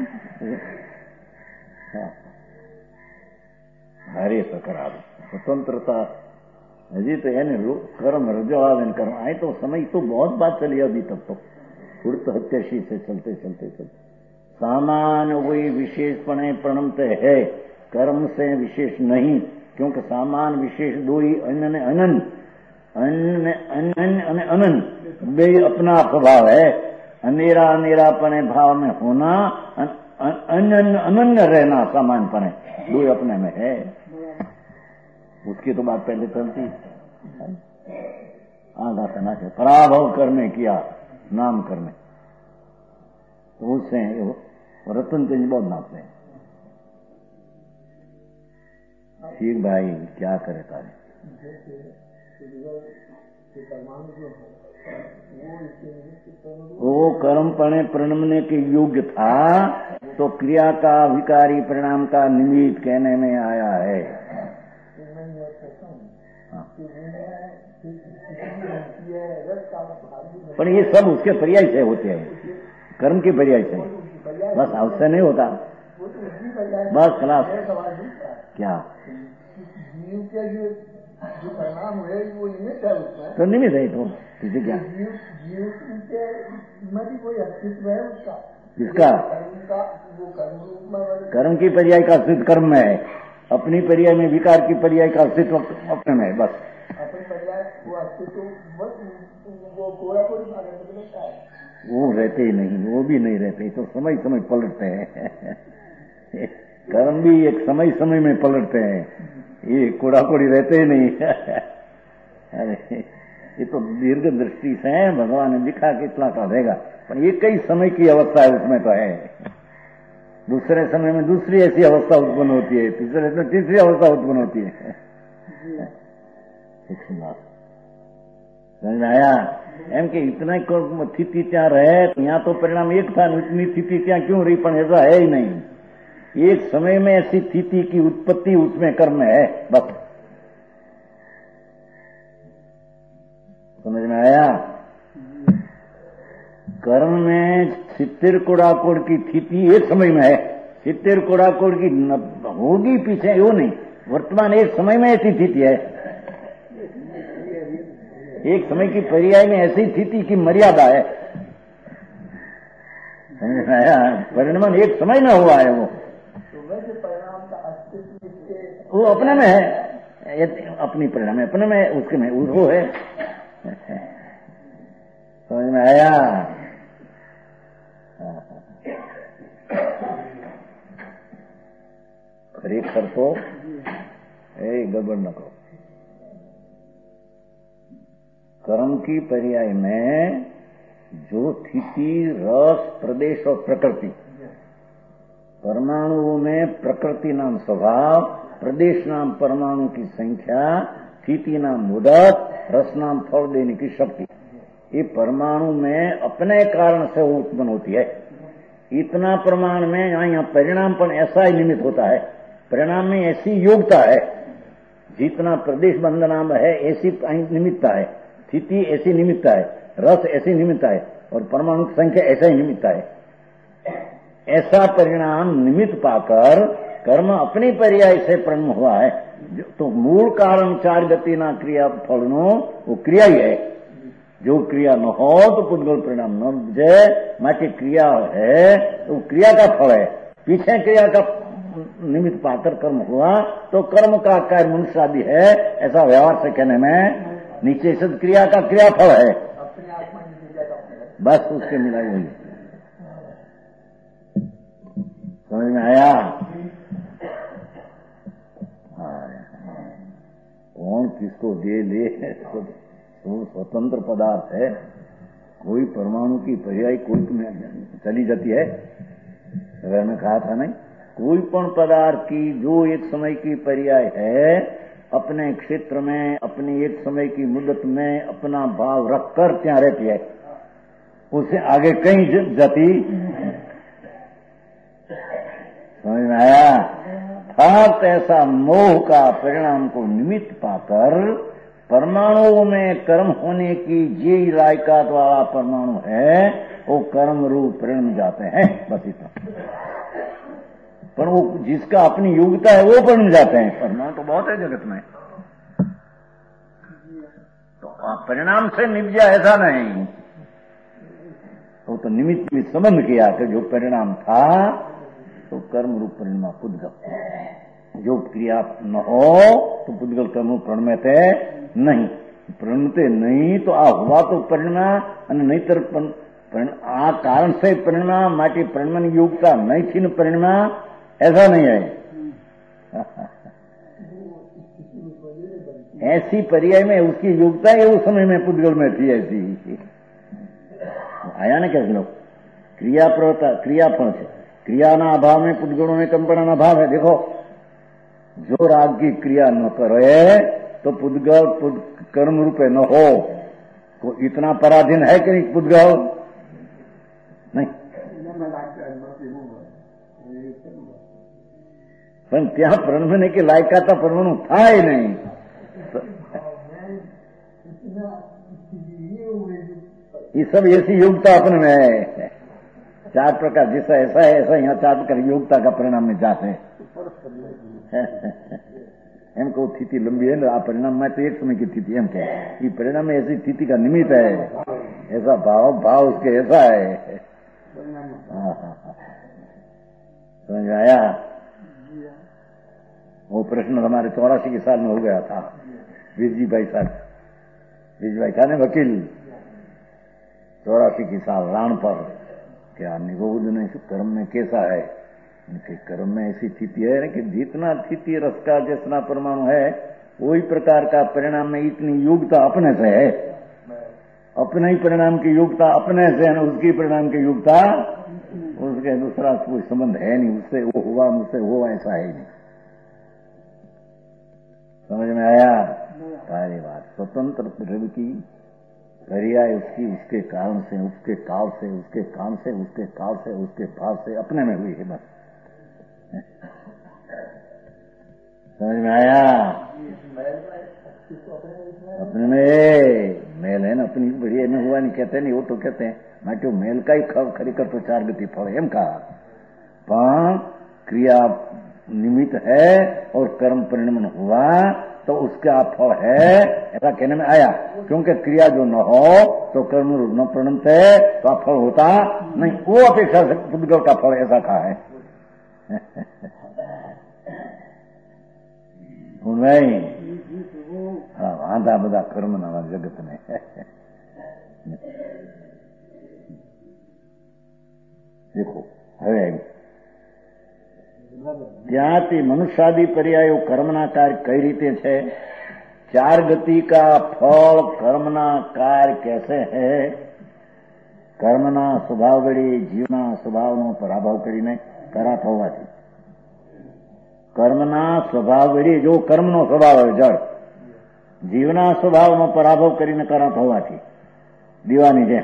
Speaker 2: हरे सकरा स्वतंत्रता हजी तो है कर्म रजवादन कर्म आए तो समय तो बहुत बात चली अभी तक तो उड़त हत्याशी से चलते चलते चलते सामान्य वही विशेषपणे प्रणमते है, कर्म से विशेष नहीं. क्योंकि सामान विशेष दो ही अन्न ने अनंत अन्न अनन्य अनंत बे अपना स्वभाव है। अनेरा अनेरापने भाव में होना, अनन्य अनन्य रहना सामान्यपने दो अपने में है। उसकी तो बात पहले चलती आधा करना चाहिए। पराभव करने किया नाम करने तो उससे रतन चंद बहुत नापते हैं। ठीक भाई क्या करे तारे वो कर्म पणे प्रणमने के योग्य था तो क्रिया का विकारी परिणाम का निमित्त कहने में आया है। पर ये सब उसके पर्याय से होते हैं, कर्म के पर्याय से, बस अवश्य नहीं होता बस खलास। क्या
Speaker 3: जो परिणाम है वो निमित्त है उसमें,
Speaker 2: तो निमित्त है तो तुझे क्या
Speaker 3: जीव जीव के में कोई अस्तित्व है उसका,
Speaker 2: इसका
Speaker 3: का वो कर्म रूप में
Speaker 2: कर्म की पर्याय का अस्तित्व कर्म में है, अपनी पर्याय में विकार की पर्याय का अस्तित्व अपने में है। बस
Speaker 3: अपनी पर्याय वो अस्तित्व वो कोड़ा कोई लगता है,
Speaker 2: वो रहते ही नहीं, वो भी नहीं रहते, तो समय समय पलटते हैं। कर्म भी एक समय समय में पलटते हैं, ये कोड़ा कोड़ी रहते ही नहीं। अरे ये तो दीर्घ दृष्टि से भगवान ने दिखा कि इतना का रहेगा, पर ये कई समय की अवस्था है उसमें तो है। दूसरे समय में दूसरी ऐसी अवस्था उत्पन्न होती है, तीसरे में तीसरी अवस्था उत्पन्न होती है। समझ आया एम के इतना स्थिति ત્યાં રહે यहाँ तो परिणाम एक था, इतनी स्थिति ત્યાં क्यों रही, पर ऐसा है ही नहीं। एक समय में ऐसी स्थिति की उत्पत्ति उसमें कर्म है, बस समझ में आया। कर्म में सित्तिर कोड़ाकोड़ की स्थिति एक समय में है, सित्तिर कोड़ाकोड़ की होगी पीछे वो नहीं, वर्तमान एक समय में ऐसी स्थिति है। एक समय की पर्याय में ऐसी स्थिति की मर्यादा है, समझ में आया। परिणाम एक समय में हुआ है, वो
Speaker 3: परिणाम का अस्तित्व
Speaker 2: वो अपने में है, अपनी परिणाम अपने में, उसके में वो है। समझ में आया। खरेखर तो ए गड़बड़ न करो। कर्म की पर्याय में जो स्थिति रस प्रदेश और प्रकृति, परमाणुओं में प्रकृति नाम स्वभाव, प्रदेश नाम परमाणु की संख्या, स्थिति नाम मुदत, रस नाम फल देने की शक्ति, ये परमाणु में अपने कारण से उत्पन्न होती है। इतना प्रमाण में यहाँ यहाँ परिणाम पर ऐसा ही निमित्त होता है, परिणाम में ऐसी योग्यता है, जितना प्रदेश बंध नाम है ऐसी निमित्ता है, स्थिति ऐसी निमित्ता है, रस ऐसी निमित्ता है, और परमाणु की संख्या ऐसा ही निमित्ता है। ऐसा परिणाम निमित्त पाकर कर्म अपनी पर्याय से परिणाम हुआ है। तो मूल कारण चार गति ना क्रिया फलनो वो क्रिया ही है। जो क्रिया न हो तो पुद्गल परिणाम न उपजे, माटे क्रिया है तो क्रिया का फल है। पीछे क्रिया का निमित्त पाकर कर्म हुआ तो कर्म का कार्य मनुष्य आदि है, ऐसा व्यवहार से कहने में नीचे से क्रिया का क्रिया फल है, बस उसके मिलाई हुई। समझ में आया। कौन किसको दे ले तो स्वतंत्र पदार्थ है, कोई परमाणु की पर्याय कोई चली जाती है। मैंने कहा था नहीं, कोई पण पदार्थ की जो एक समय की पर्याय है, अपने क्षेत्र में अपनी एक समय की मुद्दत में अपना भाव रखकर ત્યાં रहती है, उससे आगे कहीं जाती। समझ में आया। अर्थात ऐसा मोह का परिणाम को निमित्त पाकर परमाणुओं में कर्म होने की जे लायकात वाला परमाणु है वो कर्म रूप परिणाम जाते हैं, बस इतना। पर वो जिसका अपनी योग्यता है वो परिणाम जाते हैं। परमाणु तो बहुत है जगत में, तो परिणाम से निपजा ऐसा नहीं, वो तो निमित्त में संबंध किया कि जो परिणाम था तो कर्म रूप परिणाम खुद जो क्रिया न हो तो पुद्गल कर्म प्रणमते नहीं, प्रणमते नहीं तो आ हुआ तो परिणमा અને નહીતર आ कारण से परिणमा माटी परिणमन योग्यता नहीं थी न परिणमा, ऐसा नहीं है। ऐसी पर्याय में उसकी योग्यता है उस समय में पुद्गल में थी ऐसी आया ना। कैसे लोग क्रिया प्रवता क्रिया फल से क्रिया ना अभाव में पुद्गलों में कंपना अभाव है। देखो जो राग की क्रिया न करे तो पुद्गल पुद, कर्म रूपे न हो तो इतना पराधीन है कि नहीं पुद्गल नहीं। पर त्या प्रणमने की लायका था प्रणमन था ही नहीं। ये सब ऐसी योग्यता अपने में है। चार प्रकार जैसा ऐसा है ऐसा यहाँ चार प्रकार योग्यता का परिणाम में जाते हैं। एम को स्थिति लंबी है ना, आ परिणाम में तो एक समय की स्थिति एम के ये परिणाम में ऐसी स्थिति का निमित्त है, ऐसा भाव भाव उसके ऐसा है। समझ आया? वो प्रश्न हमारे चौरासी के साल में हो गया था। वीरजी भाई साहब, वीरजी भाई था ना वकील, चौरासी की साल राण पर क्या निगोद नहीं कर्म में कैसा है। इनके कर्म में ऐसी स्थिति है ना कि जितना स्थिति रस का जितना परमाणु है वही प्रकार का परिणाम में इतनी योग्यता अपने से है। अपने ही परिणाम की योग्यता अपने से है ना, उसकी परिणाम की योग्यता उसके दूसरा कोई संबंध है नहीं। उससे वो हुआ मुझसे हुआ ऐसा है नहीं। समझ में आया? सारी बात स्वतंत्र द्रव्य की पर्याय उसकी उसके कारण से उसके काल से उसके काम से उसके काल से उसके भाव से अपने में हुई है बस। समझ में आया? अपने में मेल है ना, अपनी बढ़िया में हुआ नहीं कहते नहीं, वो तो कहते हैं मैं क्यों मेल का ही खरी कर तो चार गति फल एम कहा। पांच क्रिया निमित्त है और कर्म परिणमन हुआ तो उसका फल है, ऐसा कहने में आया। क्योंकि क्रिया जो न हो तो कर्म न परिणमते तो फल होता नहीं। वो अपेक्षा से पुद्गल का फल ऐसा कहा है। नहीं हाँ वांधा बधा कर्म ना जगत में देखो હવે ત્યાંથી મનુષ્યાદિ પર્યાયો કર્મના કાર્ય કઈ રીતે છે? ચાર ગતિ का फल कर्मना कार्य कैसे है? कर्मना स्वभाव वળી जीवना स्वभावનો પરાભવ કરીને કરાત હોવાથી કર્મના સ્વભાવ વળી જો કર્મનો સ્વભાવ હોય જળ જીવના સ્વભાવનો પરાભવ કરીને કરાત હોવાથી દીવાની જેમ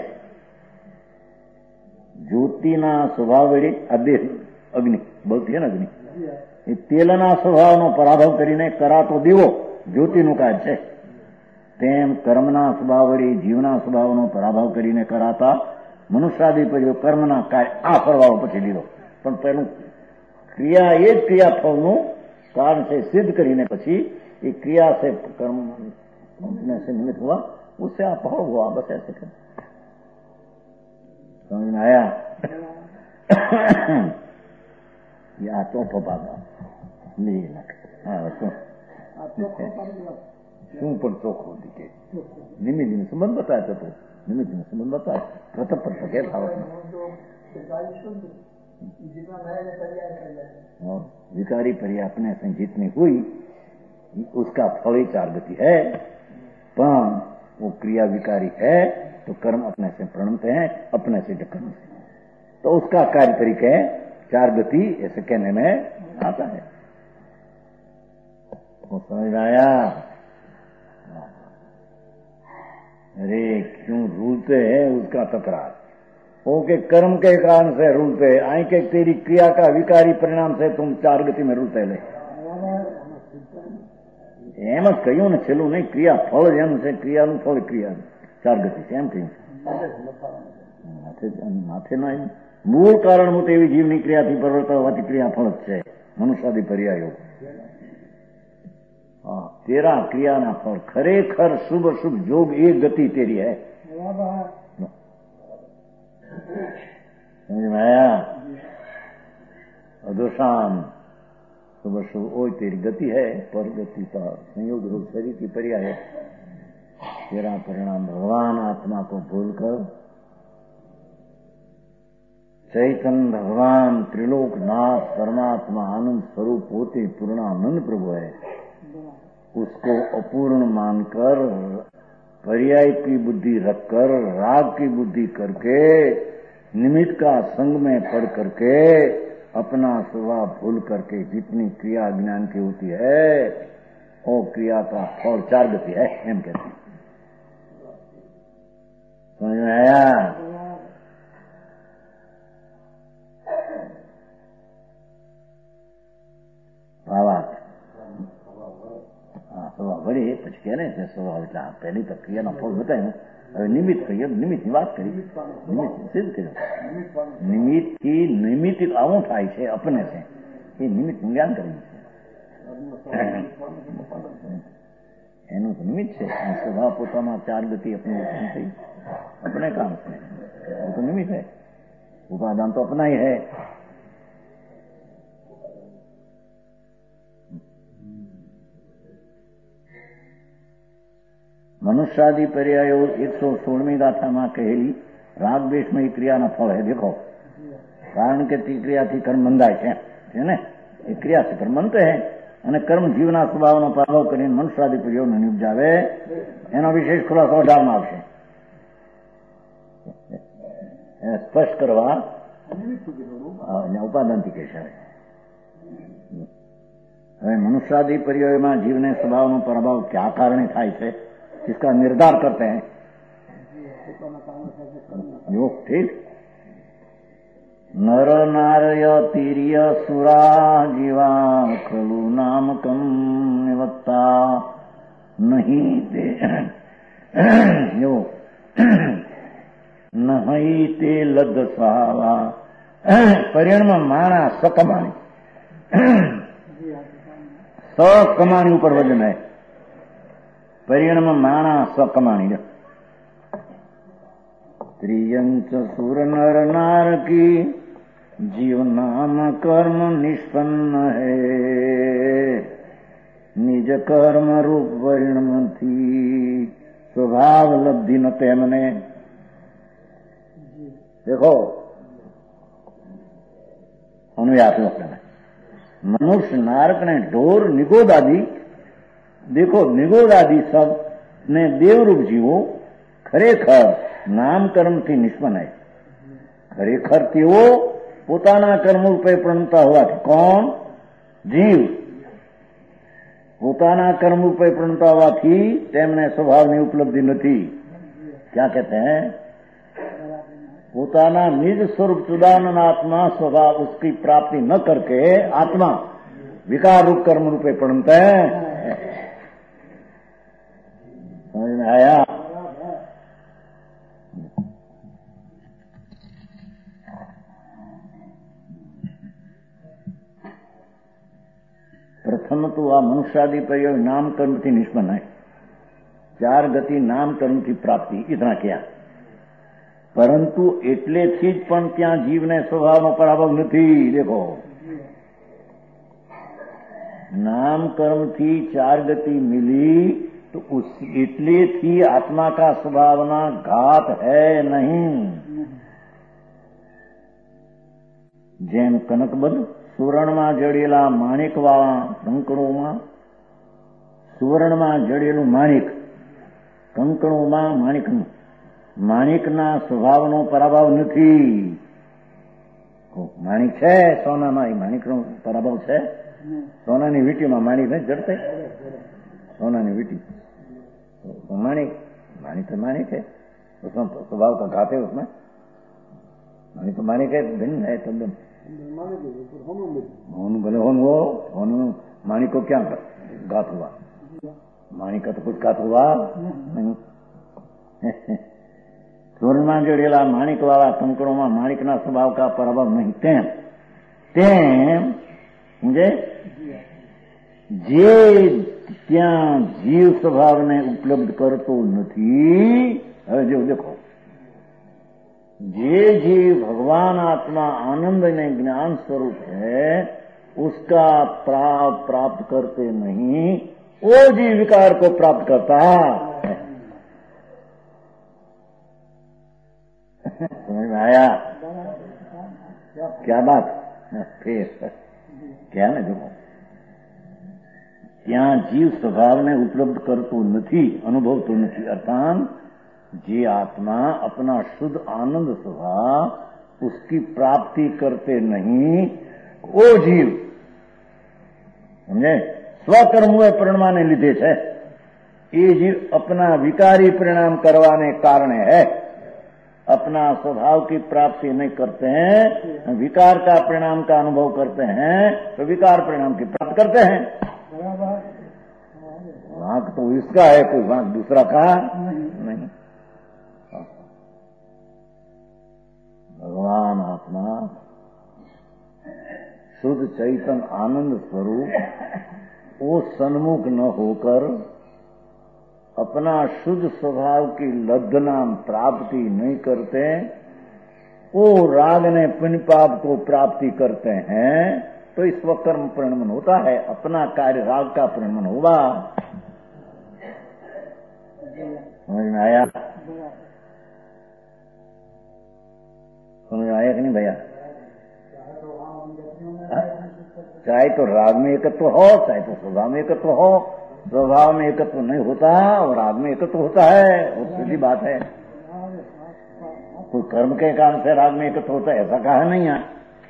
Speaker 2: જ્યોતિના સ્વભાવ વળી અદેહ અગ્નિ બોલતી है ना अग्नि એ તેલના સ્વભાવનો પરાભવ કરીને કરાતો દીવો જ્યોતિનું કાર્ય છે તેમ કર્મના સ્વભાવ વળી જીવના સ્વભાવનો પરાભવ કરીને કરાતા મનુષ્યાદિ પર કર્મના કાર્ય આ ફરવાળો પછી લીધો પણ પેલું क्रिया एक क्रिया फल नु कारण से सिद्ध करीने पछी ये क्रिया से कर्म से निमित्त हुआ उससे आप फल हुआ बस ऐसे कर। समझ में आया? या चौथो भाग शू पर चोखो दिखे निमित्त ने संबंध बताया तो निमित्त ने संबंध बताया प्रथम पर सके था और विकारी पर्याय अपने से जितनी हुई उसका फल ही चार गति है। पर वो क्रिया विकारी है तो कर्म अपने से प्रणमते हैं अपने से कर्म से तो उसका कार्य तरीके चार गति ऐसे कहने में आता है। वो समझ आया? अरे क्यों रूलते हैं उसका तकरार ओके कर्म के कारण से रूलते आई के तेरी क्रिया का विकारी परिणाम से तुम चार गति में रूलते ले एम क्यों ने छेलू नहीं क्रिया फल एम से क्रिया नु फल क्रिया चार गति से एम क्यों माथे ना मूल कारण હું તેવી જીવની ક્રિયાથી પ્રવર્તન હોવાથી ક્રિયા ફળ જ છે મનુષ્યાદિ પર્યાયો। હા તેરા ક્રિયાના ફળ ખરેખર શુભ શુભ જોગ એક ગતિ તેરી है। समझ में आया? अदोषाम सुबह सुबह वो तेरी गति है, पर गति का संयोग रूप शरीर की पर्याय है। तेरा परिणाम भगवान आत्मा को भूलकर चैतन्य भगवान त्रिलोकनाथ परमात्मा आनंद स्वरूप होते पूर्णानंद प्रभु है, उसको अपूर्ण मानकर पर्याय की बुद्धि रखकर राग की बुद्धि करके निमित्त का संग में पड़ करके अपना स्वभाव भूल करके जितनी क्रिया ज्ञान की होती है वो क्रिया का फल चार गति है, एम कहते हैं। समझ में आया? भावार्थ हाँ स्वभाव बड़ी પછી કહે ને સ્વભાવ એટલે પહેલી તો ક્રિયાનો ફળ બતાવ્યું, હવે નિમિત્ત કહીએ, નિમિત્તની વાત કરી, નિમિત્ત સિદ્ધ કર્યું। નિમિત્તથી નિમિત્ત આવું થાય છે અપને છે, એ નિમિત્તનું જ્ઞાન કર્યું છે, એનું તો નિમિત્ત છે। સ્વભાવ પોતામાં ચાર ગતિ अपने થઈ अपने काम से, वो तो निमित्त है, उपादान तो अपना ही है। मनुष्यादि पर्यायो एक सौ सोलहवीं गाथा में कहेली राग द्वेष में क्रिया न फल है। देखो कारण के क्रिया थी कर्म बंधाय है ने, ए क्रिया से कर्म बनते हैं અને કર્મ જીવના સ્વભાવનો પ્રભાવ કરીને મનુષ્યાદિ પ્રયોગને નિપજાવે, એનો વિશેષ ખુલાસો અઢારમાં આવશે। સ્પષ્ટ કરવા ઉપાદાનથી કહેશે। હવે મનુષ્યાદિ પર્યાયોમાં જીવને સ્વભાવનો પ્રભાવ ક્યાં કારણે થાય છે इसका निर्धार करते हैं। जो ठीक नर नारय तीर्य सुरा जीवा खलु नामकम निवत्ता नहीं ते जो नहीं ते लद सहावा परिणाम माना सकमाणी सकमाणी ऊपर वजन है, परिणाम माणा सकमाणी। त्रियंच सुर नर नार की जीव नाम कर्म निष्पन्न है, निज कर्म रूप परिणाम थी स्वभाव लब्धि न तेमने। देखो अनुयात मनुष्य नारक ने ढोर निगोद आदि, देखो निगोद आदि सब ने देवरूप जीवो खरेखर नाम कर्म थी निष्पन्न है। खरेखर तेओ पोताना कर्म रूपे प्रणता हुआ थी। कौन? जीव पोताना कर्म रूपे प्रणता हुआ थी तेमने स्वभाव ની उपलब्धि નથી। क्या कहते हैं? पोताना निज स्वरूप चुदानंद आत्मा स्वभाव उसकी प्राप्ति न करके आत्मा विकार रूप कर्म रूपे प्रणता है। समझ में आया? प्रथम तो आ मनुष्यादि प्रयोग नाम कर्म थी निष्पन्न है। चार गति नाम कर्म थी प्राप्ति इतना किया, परंतु एटले थी ज पण त्या जीवने स्वभावनो पराभव नहीं। देखो नाम कर्म थी चार गति मिली तो उस इतले थी आत्मा का स्वभावना घात है नहीं। जेम कनकबद्ध सुवर्ण में जड़ेला माणिक वाला कंकणों में, सुवर्ण में जड़ेलू माणिक कंकणों में माणिक माणिक ना स्वभाव नो पराभव नहीं। माणिक है सोना में, माणिक नो पराभव है। सोना नी वीटी में माणिक नहीं जड़ते, सोना नी वीटी तो माणिक माणिक तो माणिक है, उसमें स्वभाव का घात है। उसमें माणिक तो माणिक है, भिन्न है तब होन भले होन वो होन माणिक को क्या घात हुआ? माणिक का तो कुछ घात हुआ नहीं। स्वर्ण में जड़ेला माणिक वाला कंकड़ों में माणिक ना स्वभाव का प्रभाव नहीं। तेम तेम मुझे जे त्या जीव स्वभाव ने उपलब्ध करतो नहीं। હવે જો देखो जे जीव भगवान आत्मा आनंद ने ज्ञान स्वरूप है उसका प्राप्त प्राप्त करते नहीं, वो जीव विकार को प्राप्त करता है। समझ में आया क्या बात? फिर क्या ना देखो, ત્યાં જીવ સ્વભાવને ઉપલબ્ધ કરતો નથી, અનુભવતો નથી, અર્થાત જે આત્मा अपना शुद्ध आनंद स्वभाव उसकी प्राप्ति करते नहीं, वो जीव समझे સ્વકર્મોએ પરિણામને લીધે છે, એ जीव अपना विकारी परिणाम करवाने कारण है, अपना स्वभाव की प्राप्ति नहीं करते हैं, विकार का परिणाम का अनुभव करते हैं, तो विकार परिणाम की प्राप्ति करते हैं। वाक तो इसका है, कोई वाक दूसरा का नहीं। भगवान आत्मा शुद्ध चैतन्य आनंद स्वरूप वो सन्मुख न होकर अपना शुद्ध स्वभाव की लब्धना प्राप्ति नहीं करते, वो राग ने पुण्य पाप को प्राप्ति करते हैं, तो इस वक्त कर्म परिणमन होता है, अपना कार्य राग का परिणमन होगा। समझ में आया? समझ में आया कि नहीं भैया? चाहे तो राग में एकत्व हो, चाहे तो स्वभाव में एकत्व हो, स्वभाव में एकत्व नहीं होता और राग में एकत्व होता है, वो सीधी बात है। कोई कर्म के कारण से राग में एकत्व होता है ऐसा कहा नहीं है।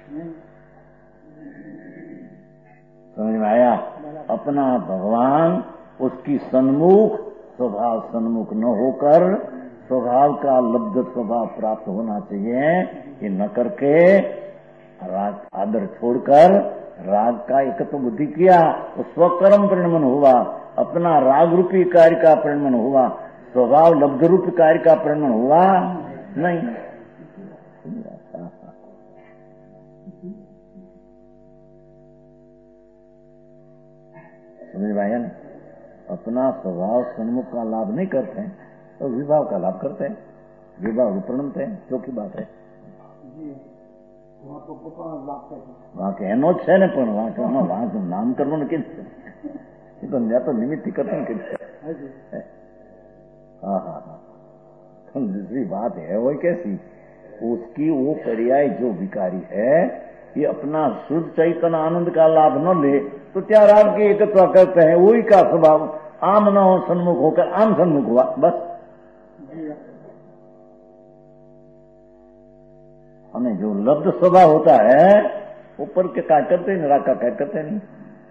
Speaker 2: समझ में आया? अपना भगवान उसकी सन्मुख स्वभाव सन्मुख न होकर स्वभाव का लब्ध स्वभाव प्राप्त होना चाहिए, ये न करके राग आदर छोड़कर राग का एकत्व बुद्धि किया, तो स्वकर्म परिणमन हुआ, अपना राग रूपी कार्य का परिणमन हुआ, स्वभाव लब्ध रूपी कार्य का परिणमन हुआ नहीं। समझ भाई, अपना स्वभाव सन्मुख का लाभ नहीं करते हैं तो विभाव का लाभ करते हैं, विभाव प्रणमते हैं, चौकी बात है। वहां के एनो છે ને, પણ वहां के वहां नाम करવાનું કે તો ત્યાં તો નિમિત્ત કરતા ને કે हाँ हाँ हाँ दूसरी बात है वो कैसी, उसकी वो पर्याय जो विकारी है ये अपना शुद्ध चैतन्य आनंद का लाभ न ले तो क्या राग के एकत्व करते हैं, वही का स्वभाव आम न हो सन्मुख होकर आम सन्मुख हुआ बस। हमें जो लब्ध स्वभाव होता है ऊपर के कार्य करते नहीं, राग का कार्य करते नहीं,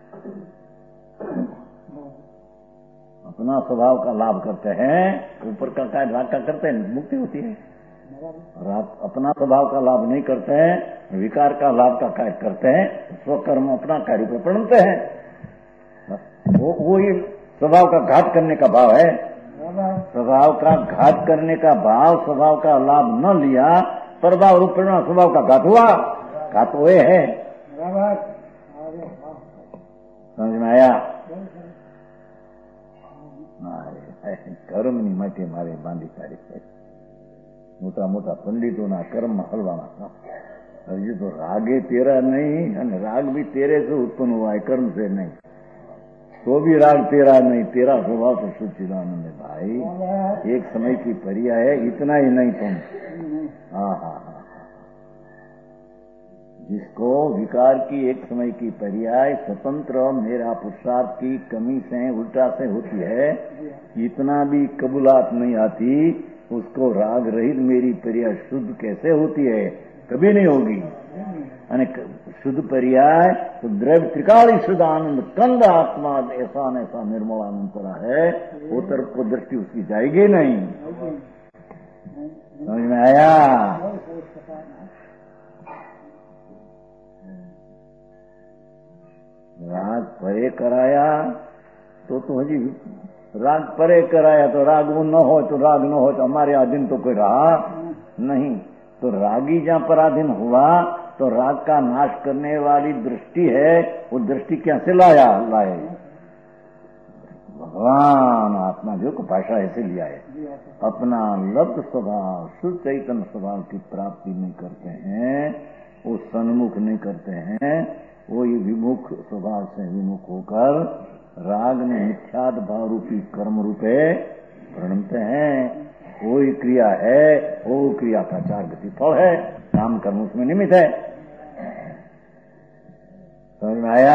Speaker 2: अपना स्वभाव का लाभ करते हैं, ऊपर का कार्य राग का करते हैं, मुक्ति होती है। राग अपना स्वभाव का लाभ नहीं करते हैं, विकार का लाभ का कार्य करते हैं, स्वकर्म अपना कार्य को प्रणमते हैं, वो वही स्वभाव का घात करने का भाव है। स्वभाव का घात करने का भाव, स्वभाव का लाभ न लिया, प्रभाव रूप परिणाम स्वभाव का घात हुआ, घात हुए है। समझ में आया? કર્મની માટે મારે બાંધી કાઢી છે, મોટા મોટા પંડિતોના કર્મ હલવાના, હજી તો રાગે તેરા नहीं, અને राग भी तेरे से उत्पन्न हुआ है, कर्म से नहीं, तो भी राग तेरा नहीं, तेरा स्वभाव तो सच्चिदानंद है भाई, एक समय की परिया है, इतना ही नहीं तुम। हाँ हाँ हाँ, जिसको विकार की एक समय की पर्याय स्वतंत्र मेरा पुरुषार्थ की कमी से उल्टा से होती है, इतना भी कबूलात नहीं आती, उसको राग रहित मेरी पर्याय शुद्ध कैसे होती है, कभी नहीं होगी। અને શુદ્ધ पर्याय तो द्रव्य त्रिकाली शुद्ध आनंद कंद आत्मा ऐसा न ऐसा निर्मल आनंद करा है, वो तरफ को दृष्टि उसकी जाएगी नहीं। समझ में आया? राग परे कराया तो तो हजी राग परे कराया तो राग वो न हो तो राग न हो तो हमारे अधीन तो कोई रहा नहीं, तो रागी जहां पराधीन हुआ तो राग का नाश करने वाली दृष्टि है, वो दृष्टि क्या से लाया लाए भगवान आत्मा जो को भाषा ऐसे लिया है, अपना लब्ध स्वभाव शुद्ध चैतन्य स्वभाव की प्राप्ति नहीं करते हैं, वो सन्मुख नहीं करते हैं, वो ये विमुख स्वभाव से विमुख होकर राग में मिथ्याद भाव रूपी कर्म रूपे प्रणमते हैं। वही क्रिया है, वो क्रिया का चार गति फल है, काम कर्म उसमें निमित्त है। समझ में आया?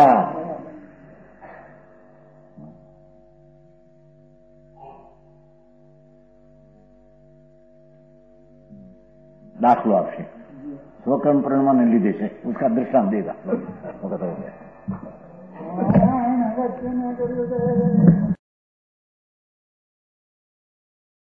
Speaker 2: दाखलो आपसे स्वकर्म प्रणमा ने लीधे से उसका दृष्टांत देगा।